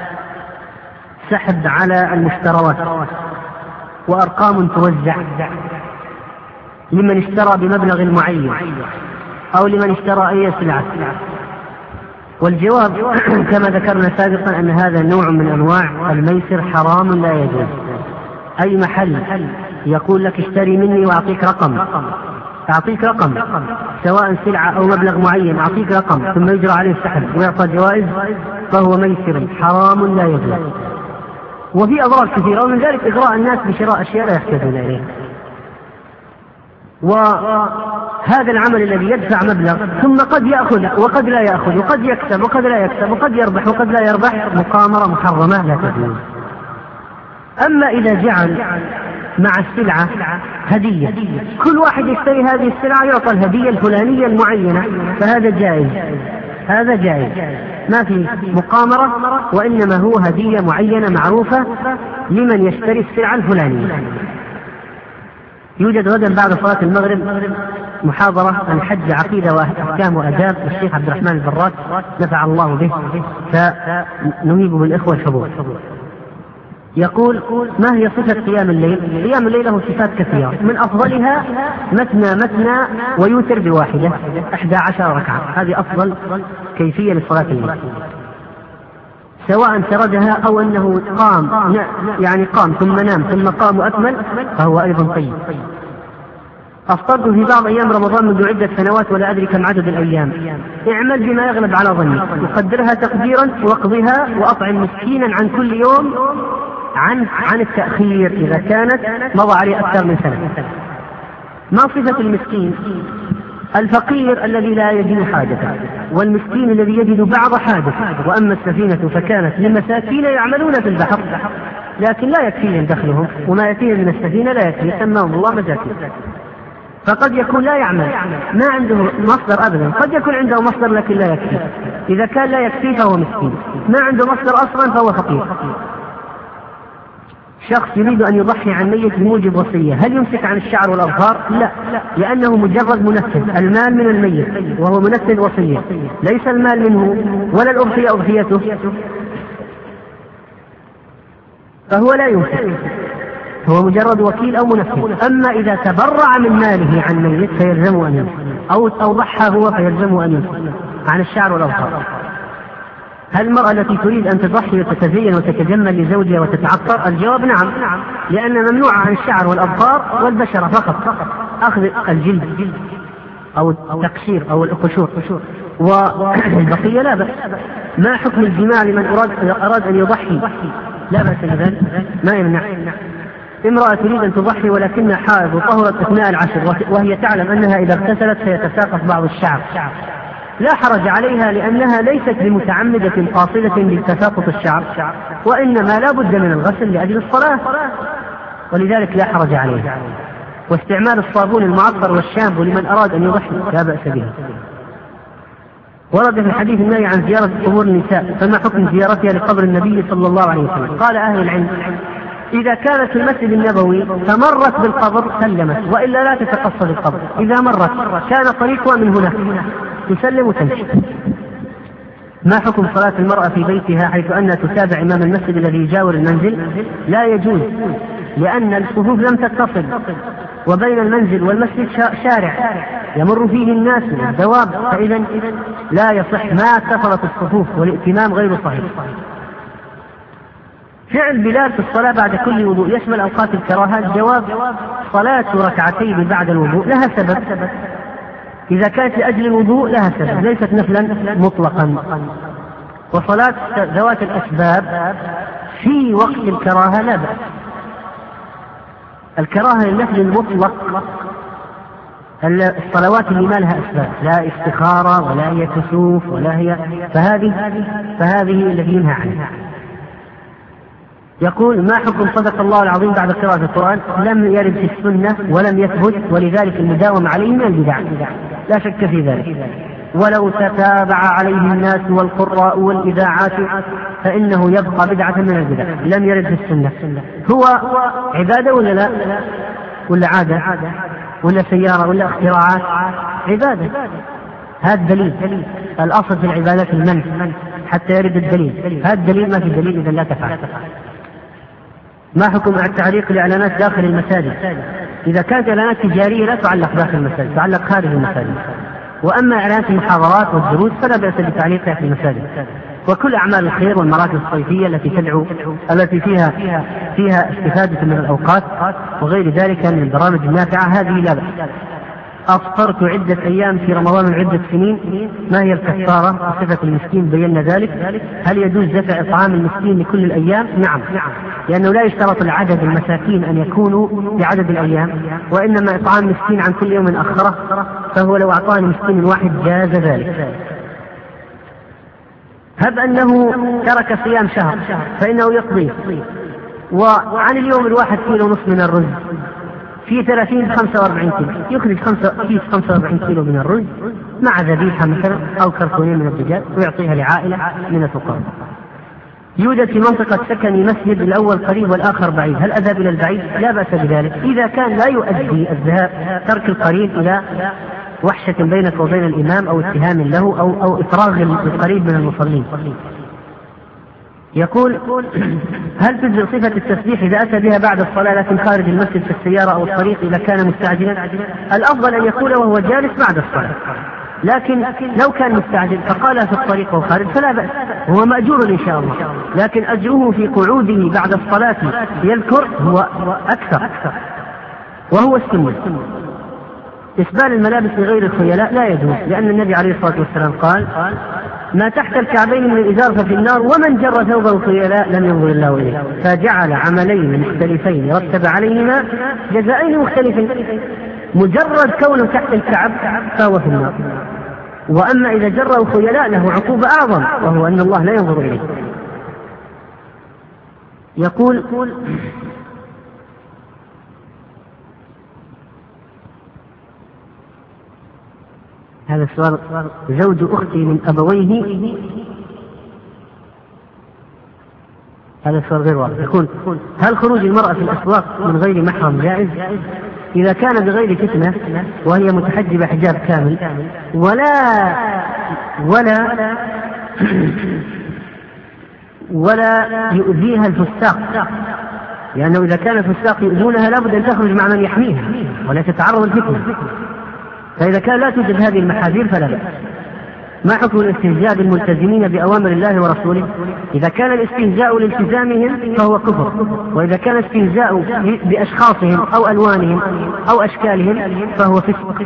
سحب على المشتريات وأرقام توزع لمن اشترى بمبلغ معين أو لمن اشترى أي سلعة. والجواب كما ذكرنا سابقا أن هذا نوع من أنواع الميسر حرام لا يجوز. أي محل يقول لك اشتري مني وأعطيك رقم، أعطيك رقم سواء سلعة أو مبلغ معين، أعطيك رقم ثم يجرى عليه السحب ويعطى جوائز، فهو ميسر حرام لا يجوز. وفي أضرار كثيرة، ومن ذلك إغراء الناس بشراء أشياء لا يحتاجون إليها. وهذا العمل الذي يدفع مبلغ ثم قد يأخذ وقد لا يأخذ، وقد يكسب وقد لا يكسب، وقد يربح وقد لا يربح، مقامرة محرمة لا تجوز. أما إذا جعل مع السلعة هدية، كل واحد يشتري هذه السلعة يعطى الهدية الفلانية المعينة، فهذا جائز، هذا جائز، ما في مقامرة، وإنما هو هدية معينة معروفة لمن يشتري السلعة الفلانية. يوجد غدا بعد صلاة المغرب محاضرة عن الحج عقيدة وأحكام وآداب الشيخ عبد الرحمن البراك نفع الله به، فنهيب بالإخوة الحضور. يقول: ما هي صفة قيام الليل؟ قيام الليل له صفات كثيرة، من أفضلها مثنى مثنى ويوتر بواحدة أحد عشر ركعة، هذه أفضل كيفية لصلاة الليل، سواء سردها أو أنه قام يعني قام ثم نام ثم قام وأكمل، فهو أيضا طيب. أفطرت في بعض أيام رمضان منذ عدة سنوات ولا أدري كم عدد الأيام. اعمل بما يغلب على ظني، وقدرها تقديرا واقضها، وأطعم مسكينا عن كل يوم عن عن التأخير إذا كانت مضى عليه أكثر من سنة. ما صفة المسكين؟ الفقير الذي لا يجد حاجته، والمسكين الذي يجد بعض حاجته. وأما السفينة فكانت للمساكين يعملون في البحر لكن لا يكفيهم دخلهم، وما يأتيهم من السفينة لا يكفي، سماهم الله مساكين. فقد يكون لا يعمل، ما عنده مصدر أبدا، قد يكون عنده مصدر لكن لا يكفي. إذا كان لا يكفي فهو مسكين، ما عنده مصدر أصلا فهو فقير. شخص يريد أن يضحي عن ميت بموجب وصية، هل يمسك عن الشعر والأظفار؟ لا، لأنه مجرد منفذ، المال من الميت وهو منفذ وصية، ليس المال منه ولا الأضحية أضحيته، فهو لا يمسك، هو مجرد وكيل أو منفذ. أما إذا تبرع من ماله عن ميت فيلزم أن يمسك، أو أو ضحى هو فيلزم أن يمسك عن الشعر والأظفار. هل المرأة التي تريد أن تضحي وتتزين وتتجمل لزوجها وتتعطر؟ الجواب نعم، لأن ممنوع عن الشعر والأظفار والبشرة فقط، أخذ الجلد أو التقشير أو القشور، والبقية لا بأس. ما حكم الجماع لمن أراد, أراد أن يضحي؟ لا بأس بذلك، ما يمنع. امرأة تريد أن تضحي ولكنها حائض وطهرت أثناء العشر، وهي تعلم أنها إذا اغتسلت سيتساقط بعض الشعر، لا حرج عليها، لأنها ليست بمتعمدة قاصدة لتساقط الشعر، وإنما لا بد من الغسل لأجل الصلاة، ولذلك لا حرج عليها. واستعمال الصابون المعطر والشامبو لمن أراد أن يضحي لا بأس به. ورد في الحديث النهي عن زيارة قبور النساء، فما حكم زيارتها لقبر النبي صلى الله عليه وسلم؟ قال أهل العلم إذا كانت في المسجد النبوي فمرت بالقبر سلمت، وإلا لا تتقصد القبر. إذا مرت كان طريقها من هنا تسلم وتمشي. ما حكم صلاة المرأة في بيتها حيث أنها تتابع إمام المسجد الذي يجاور المنزل؟ لا يجوز، لأن الصفوف لم تتصل، وبين المنزل والمسجد شارع يمر فيه الناس والدواب، فإذا لا يصح ما اتصلت الصفوف، والائتمام غير صحيح. فعل بلال في الصلاة بعد كل وضوء يشمل أوقات الكراهة؟ الجواب صلاة ركعتين بعد الوضوء لها سبب، إذا كانت لأجل الوضوء لها سبب، ليست نفلا مطلقا. وصلاة ذوات الأسباب في وقت الكراهة لا بأس. الكراهة للنفل المطلق الصلوات اللي ما لها أسباب، لا استخارة ولا هي كسوف ولا هي، فهذه فهذه التي ينهى عنها. يقول ما حكم صدق الله العظيم بعد قراءة القرآن؟ لم يرد في السنة ولم يثبت، ولذلك المداومة عليه من البدع لا شك في ذلك. ولو تتابع عليه الناس والقراء والإذاعات فإنه يبقى بدعة من البدع. لم يرد في السنة. هو عبادة ولا لا؟ ولا عادة ولا سيارة ولا اختراعات؟ عبادة. هذا دليل. الأصل في العبادات المنع حتى يرد الدليل. هذا الدليل، ما في دليل إذا لا تفعل. ما حكم التعليق الإعلانات داخل المساجد؟ إذا كانت إعلانات تجارية لا تعلق داخل المساجد، تعلق خارج المساجد. وأما إعلانات المحاضرات والدروس فلا بأس بتعليقها في المساجد. وكل أعمال الخير والمراكز الصيفية التي تدعو التي فيها فيها استفادة من الأوقات وغير ذلك من البرامج النافعة هذه لا بأس. أفطرت عدة أيام في رمضان من عدة سنين، ما هي الكفارة؟ صفة المسكين بينا ذلك. هل يجوز دفع إطعام المسكين لكل الأيام؟ نعم، لأنه لا يشترط العدد المساكين أن يكونوا بعدد الأيام، وإنما إطعام مسكين عن كل يوم أخره، فهو لو أعطاني مسكين واحد جاز ذلك. هب أنه ترك صيام شهر فإنه يقضي، وعن اليوم الواحد كيلو نصف من الرز في ثلاثين خمسة وأربعين كيلو، يخرج خمسة خمسة وأربعين كيلو من الرز مع ذبيحة مثلا أو كرتونين من الدجاج ويعطيها لعائلة من الفقراء. يوجد في منطقة سكني مسجد، الأول قريب والآخر بعيد، هل أذهب إلى البعيد؟ لا بأس بذلك إذا كان لا يؤدي الذهاب ترك القريب إلى وحشة بينك وبين الإمام أو اتهام له أو, أو إفراغ القريب من المصلين. يقول هل تجزئ صفة التسبيح إذا أتى بها بعد الصلاة لكن خارج المسجد في السيارة أو الطريق إذا كان مستعجلا؟ الأفضل أن يقول وهو جالس بعد الصلاة، لكن لو كان مستعجل فقالها في الطريق وخارج فلا بأس، هو مأجور إن شاء الله، لكن أجره في قعوده بعد الصلاة يذكر هو أكثر، وهو السنة. إسبال الملابس لغير الخيلاء لا يجوز، لأن النبي عليه الصلاة والسلام قال ما تحت الكعبين من الإزار ففي النار، ومن جر ثوبه الخيلاء لم ينظر الله إليه. فجعل عملين مختلفين رتب عليهما جزائين مختلفين، مجرد كونه تحت الكعب فهو في النار، وأما إذا جره خيلاء له عقوبة أعظم، وهو أن الله لا ينظر إليه. يقول هذا السؤال، زوج أختي من أبويه، هذا السؤال غير واضح. يقول هل خروج المرأة في الأسواق من غير محرم جائز؟ إذا كان بغير فتنة وهي متحجبة حجاب كامل ولا ولا ولا يؤذيها الفساق، لأنه إذا كان الفساق يؤذونها لابد أن تخرج مع من يحميها ولا تتعرض الفتنة، فإذا كان لا توجد هذه المحاذير فلا بأس. ما حكم الاستهزاء بالملتزمين بأوامر الله ورسوله؟ إذا كان الاستهزاء لالتزامهم فهو كفر، وإذا كان الاستهزاء بأشخاصهم أو ألوانهم أو أشكالهم فهو فسق.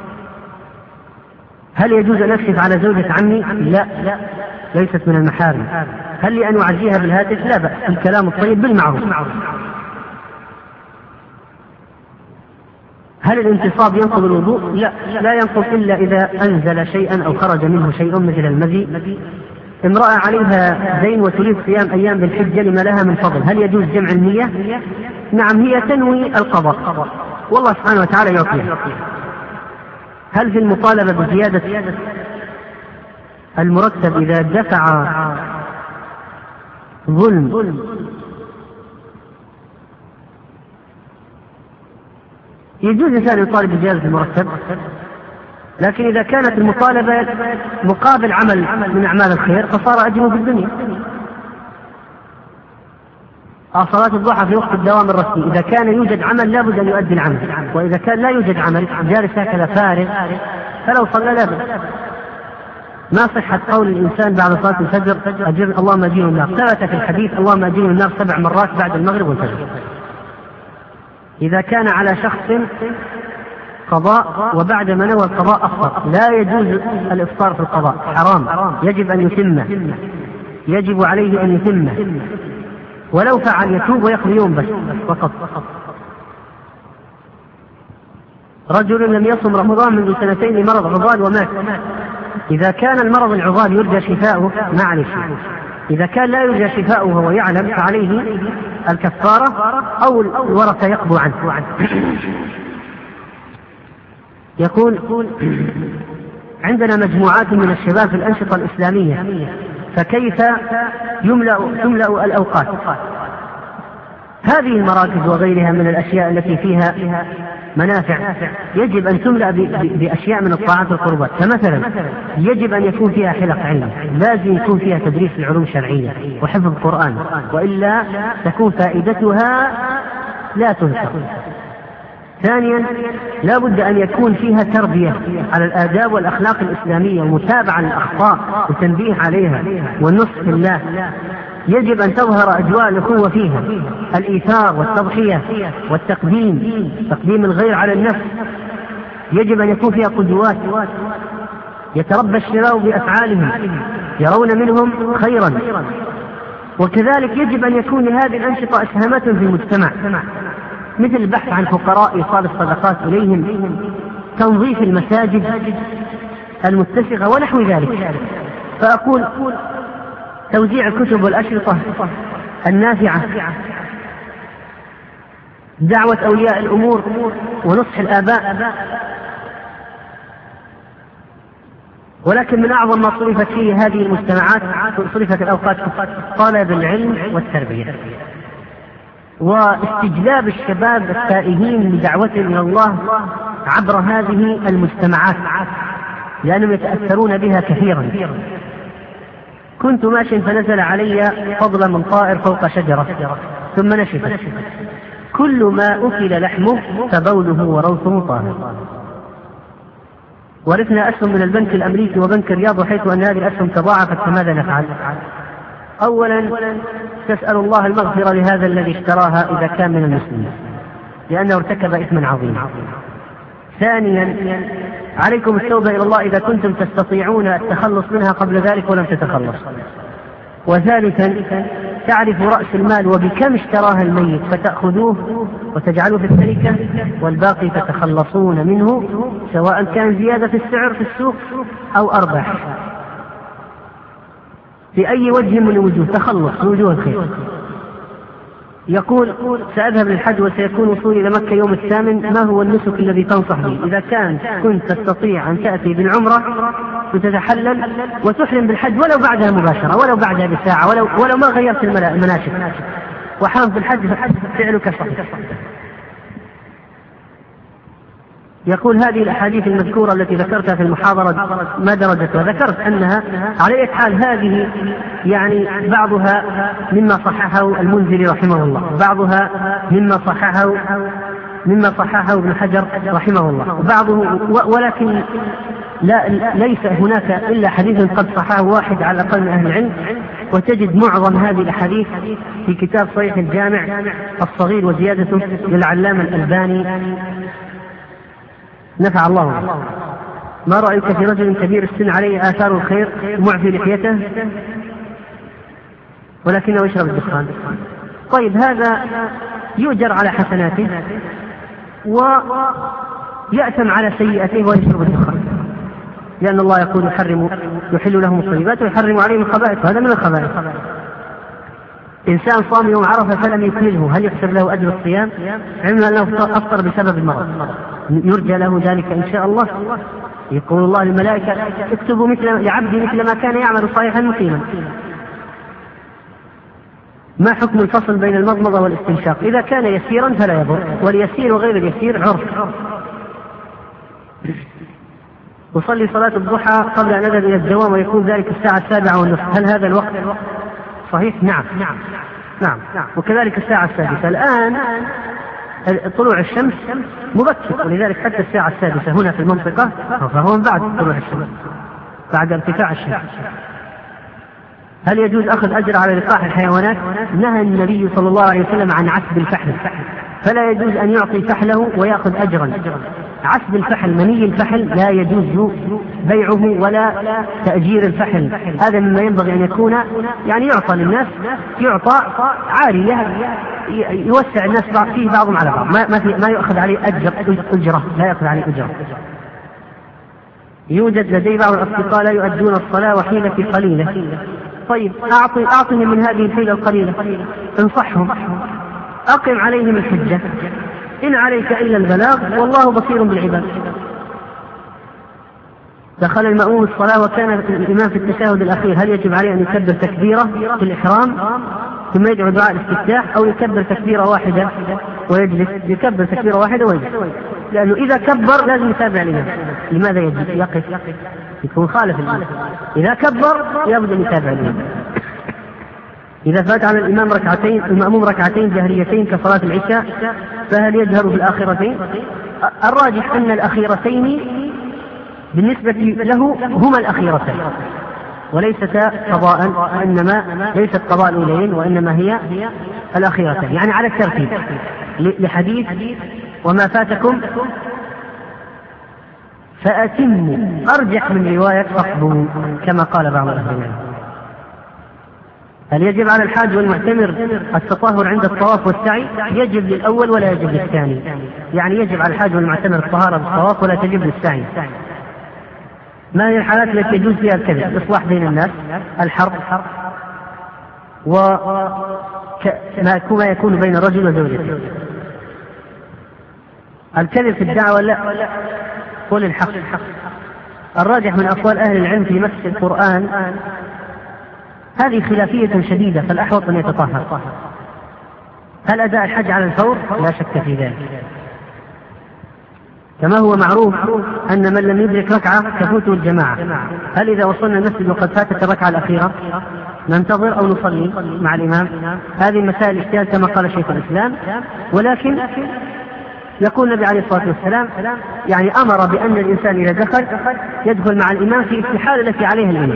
هل يجوز أن أكشف على زوجة عمي؟ لا، ليست من المحارم. هل لي أن أعزيها بالهاتف؟ لا بأس، الكلام الطيب بالمعروف. هل الانتصاب ينقض الوضوء؟ لا، لا ينقض إلا إذا أنزل شيئا أو خرج منه شيء مثل المذي. امرأة عليها دين وتريد صيام أيام بالحجة لما لها من فضل، هل يجوز جمع النية؟ نعم، هي تنوي القضاء والله سبحانه وتعالى يعطيه. هل في المطالبة بزيادة المرتب إذا دفع ظلم يجوز الإنسان يطالب بزيادة المرتب، لكن إذا كانت المطالبة مقابل عمل من أعمال الخير فصار أجره في الدنيا. صلاة الضحى في وقت الدوام الرسمي إذا كان يوجد عمل لابد أن يؤدي العمل، وإذا كان لا يوجد عمل جالس هكذا فارغ فلو صلى لابد. ما صحة قول الإنسان بعد صلاة الفجر أجر اللهم أجير النار؟ ثبت في الحديث اللهم أجير النار سبع مرات بعد المغرب والفجر. إذا كان على شخص قضاء وبعد ما نوى القضاء أفطر لا يجوز الإفطار في القضاء، حرام، يجب أن يتمه، يجب عليه أن يتمه، ولو فعل يتوب ويقضي يوم بس فقط. رجل لم يصم رمضان منذ سنتين لمرض عضال ومات، إذا كان المرض العضال يرجى شفاؤه معلش، إذا كان لا يرجى شفاؤه وهو يعلم فعليه الكفارة أو الورثة يقضوا عنه. يقول عندنا مجموعات من الشباب في الأنشطة الإسلامية، فكيف يملأ تملأ الأوقات؟ هذه المراكز وغيرها من الأشياء التي فيها منافع يجب أن تملأ بأشياء من الطاعات والقربات. فمثلا يجب أن يكون فيها حلق علم، لازم يكون فيها تدريس العلوم الشرعية وحفظ القرآن، وإلا تكون فائدتها لا تنسى. ثانيا لا بد أن يكون فيها تربية على الآداب والأخلاق الإسلامية ومتابعة للأخطاء وتنبيه عليها والنصح لله. يجب أن تظهر أجواء الأخوة فيها، الإيثار والتضحية والتقديم، تقديم الغير على النفس. يجب أن يكون فيها قدوات يتربى الشباب بأفعالهم يرون منهم خيرا. وكذلك يجب أن يكون لهذه الأنشطة إسهامات في المجتمع، مثل البحث عن فقراء إيصال الصدقات إليهم، تنظيف المساجد المتسخة ونحو ذلك. فأقول توزيع الكتب والأشرطة النافعة، دعوة أولياء الأمور ونصح الآباء. ولكن من أعظم ما صرفت فيه هذه المجتمعات صرفت الأوقات طلب العلم والتربية واستجلاب الشباب التائهين لدعوتهم إلى الله عبر هذه المجتمعات، لأنهم يتأثرون بها كثيرا. كنت ماشي فنزل علي فضل من طائر فوق شجرة ثم نشفت، كل ما أكل لحمه فبوله وروثه طاهر. ورثنا أسهم من البنك الأمريكي وبنك الرياض، حيث أن هذه الأسهم تضاعفت، فماذا نفعل؟ أولا تسأل الله المغفرة لهذا الذي اشتراها إذا كان من المسلمين، لأنه ارتكب إثما عظيما. ثانيا عليكم التوبة إلى الله إذا كنتم تستطيعون التخلص منها قبل ذلك ولم تتخلص. وثالثا تعرف رأس المال وبكم اشتراها الميت فتأخذوه وتجعلوه في التركة، والباقي تتخلصون منه، سواء كان زيادة في السعر في السوق أو أرباح، في أي وجه من الوجوه تخلص من وجوه الخير. يقول سأذهب للحج وسيكون وصولي إلى مكة يوم الثامن، ما هو النسك الذي تنصح به؟ إذا كان كنت تستطيع أن تأتي بالعمرة وتتحلل وتحرم بالحج ولو بعدها مباشرة ولو بعدها بساعة، ولو, ولو ما غيرت المناسك، وحرم بالحج فعلك صحيح. يقول هذه الأحاديث المذكورة التي ذكرتها في المحاضرة ما درجتها؟ ذكرت أنها على أي حال هذه يعني بعضها مما صححه المنذري رحمه الله، بعضها مما صححه مما صححه ابن حجر رحمه الله، بعضه ولكن لا ليس هناك إلا حديث قد صححه واحد على الأقل من أهل العلم، وتجد معظم هذه الأحاديث في كتاب صحيح الجامع الصغير وزيادته للعلامة الألباني نفع الله. ما رأيك في رجل كبير السن عليه آثار الخير معفي لحيته ولكنه يشرب الدخان؟ طيب هذا يؤجر على حسناته ويأثم على سيئته ويشرب الدخان، لأن الله يقول يحرم يحل لهم الطيبات ويحرم عليهم الخبائث، هذا من الخبائث. إنسان صام يوم عرفة فلم يكمله، هل يحسب له أجر الصيام؟ علما أنه أفطر بسبب المرض، يرجى له ذلك إن شاء الله. يقول الله للملائكة اكتبوا مثل لعبدي مثل ما كان يعمل صحيحا مقيما. ما حكم الفصل بين المضمضة والاستنشاق؟ إذا كان يسيرا فلا يضر، واليسير وغير اليسير عرف. أصلي صلاة الضحى قبل أن أذهب إلى الدوام ويكون ذلك الساعة السابعة والنصف، هل هذا الوقت صحيح؟ نعم نعم نعم وكذلك الساعة السادسة. الآن طلوع الشمس مبكر، ولذلك حتى الساعة السادسة هنا في المنطقة فهو من بعد طلوع الشمس، بعد ارتفاع الشمس. هل يجوز أخذ أجر على لقاح الحيوانات؟ نهى النبي صلى الله عليه وسلم عن عسب الفحل، فلا يجوز أن يعطي فحله ويأخذ أجرا. عسب الفحل، مني الفحل، لا يجوز بيعه ولا تأجير الفحل. هذا مما ينبغي أن يكون يعني يعطى للناس، يعطى عارية يوسع الناس فيه بعضهم على بعض، ما ما يؤخذ عليه أجر أجرة، لا يأخذ عليه أجرة. يوجد لدي بعض الأصدقاء لا يؤدون الصلاة وحيلة قليلة. طيب أعطي أعطهم من هذه الحيلة القليلة، انصحهم، أقم عليهم الحجة، إن عليك إلا البلاغ والله بصير بالعباد. دخل المأموم الصلاة وكان الإمام في التشهد الأخير، هل يجب عليه أن يكبر تكبيرة في الإحرام ثم يدعو دعاء الاستفتاح، أو يكبر تكبيرة واحدة ويجلس؟ يكبر تكبيرة واحدة ويجلس، لأنه إذا كبر لازم يتابع الإمام. لماذا يجب يقف؟ يكون خالف الإمام. إذا كبر يبدأ يتابع الإمام. إذا فات على الإمام ركعتين المأموم ركعتين جهريتين كصلاة العشاء فهل يجهر في الآخرتين؟ الراجح أن الأخيرتين بالنسبة له هما الأخيرتين وليست قضاء، وإنما ليست قضاء الأولين وإنما هي الأخيرتين، يعني على الترتيب لحديث وما فاتكم فأتموا، أرجح من رواية فاقضوا كما قال بعض أهل العلم. هل يجب على الحاج والمعتمر التطهر عند الطواف والسعي؟ يجب للأول ولا يجب للثاني، يعني يجب على الحاج والمعتمر الطهارة بالطواف ولا تجب للسعي. ما هي الحالات التي يجوز فيها الكذب؟ الإصلاح بين الناس، الحرب، وما يكون بين الرجل وزوجته. الكذب في الدعوة لا، قول الحق. الراجح من أقوال أهل العلم في مس القرآن هذه خلافية شديدة، فالأحوط أن يتطهر. هل أداء الحج على الفور؟ لا شك في ذلك، كما هو معروف أن من لم يدرك ركعة تفوته الجماعة. هل إذا وصلنا المسجد وقد فاتت الركعة الأخيرة ننتظر أو نصلي مع الإمام؟ هذه مسائل اجتهاد كما قال شيخ الإسلام، ولكن يقول النبي عليه الصلاة والسلام يعني أمر بأن الإنسان إذا دخل يدخل مع الإمام في الحالة التي عليها الإمام.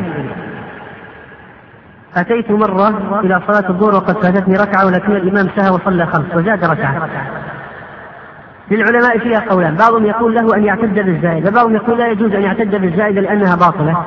أتيت مرة إلى صلاة الظهر وقد فاتتني ركعة ولكن الإمام سهى وصلى خمس وزاد ركعة. للعلماء فيها قولان، بعضهم يقول له أن يعتد بالزائدة، وبعضهم يقول لا يجوز أن يعتد بالزائدة لأنها باطلة.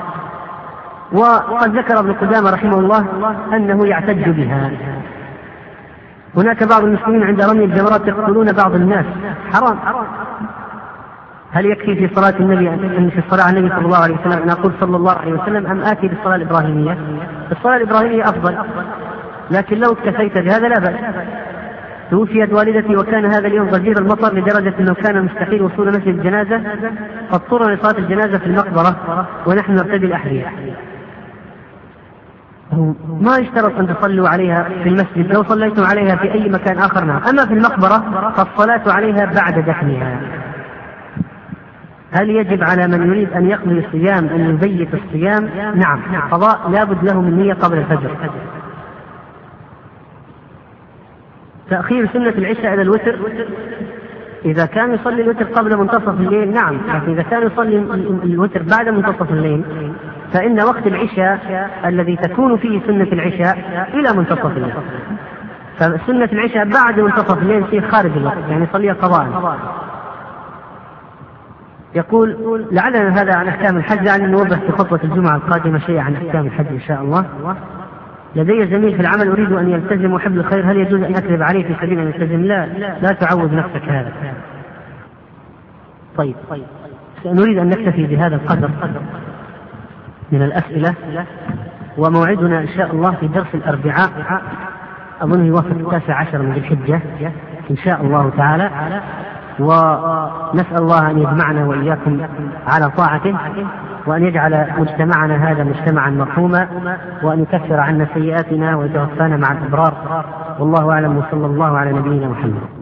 وقد ذكر ابن قدامة رحمه الله أنه يعتد بها. هناك بعض المسلمين عند رمي الجمرات يقتلون بعض الناس، حرام. هل يكفي في صلاة النبي أن في الصلاة على النبي صلى الله عليه وسلم أن أقول صلى الله عليه وسلم أم آتي بالصلاة الإبراهيمية؟ الصلاة الإبراهيمية أفضل، لكن لو اكتفيت بهذا لا بأس. توفيت والدتي وكان هذا اليوم غزير المطر لدرجة أنه كان مستحيل وصول مسجد الجنازة، فاضطرنا لصلاة الجنازة في المقبرة ونحن نرتدي الأحذية. ما يشترط أن تصلوا عليها في المسجد، لو صليتم عليها في أي مكان آخر نعم، أما في المقبرة فالصلاة عليها بعد دفنها. هل يجب على من يريد أن يقضي الصيام أن يبيت الصيام؟ نعم، القضاء لابد له من نية قبل الفجر. تأخير سنة العشاء إلى الوتر، إذا كان يصلي الوتر قبل منتصف الليل نعم، لكن إذا كان يصلي الوتر بعد منتصف الليل فإن وقت العشاء الذي تكون فيه سنة العشاء إلى منتصف الليل، فسنة العشاء بعد منتصف الليل يصير خارج الوقت، يعني يصليها قضاء. يقول لعلنا هذا عن أحكام الحج، لأن نوضح في خطبة الجمعة القادمة شيء عن أحكام الحج إن شاء الله. لدي زميل في العمل أريد أن يلتزم وحب الخير، هل يجوز أن أكذب عليه في سبيل أن يلتزم؟ لا، لا تعود نفسك هذا. طيب نريد أن نكتفي بهذا القدر من الأسئلة، وموعدنا إن شاء الله في درس الأربعاء أظن يوافق التاسع عشر من ذي الحجة إن شاء الله تعالى، ونسأل الله أن يجمعنا وإياكم على طاعته، وأن يجعل مجتمعنا هذا مجتمعا مرحوما، وأن يكفر عنا سيئاتنا ويتوفانا مع الأبرار. والله أعلم، وصلى الله على نبينا محمد.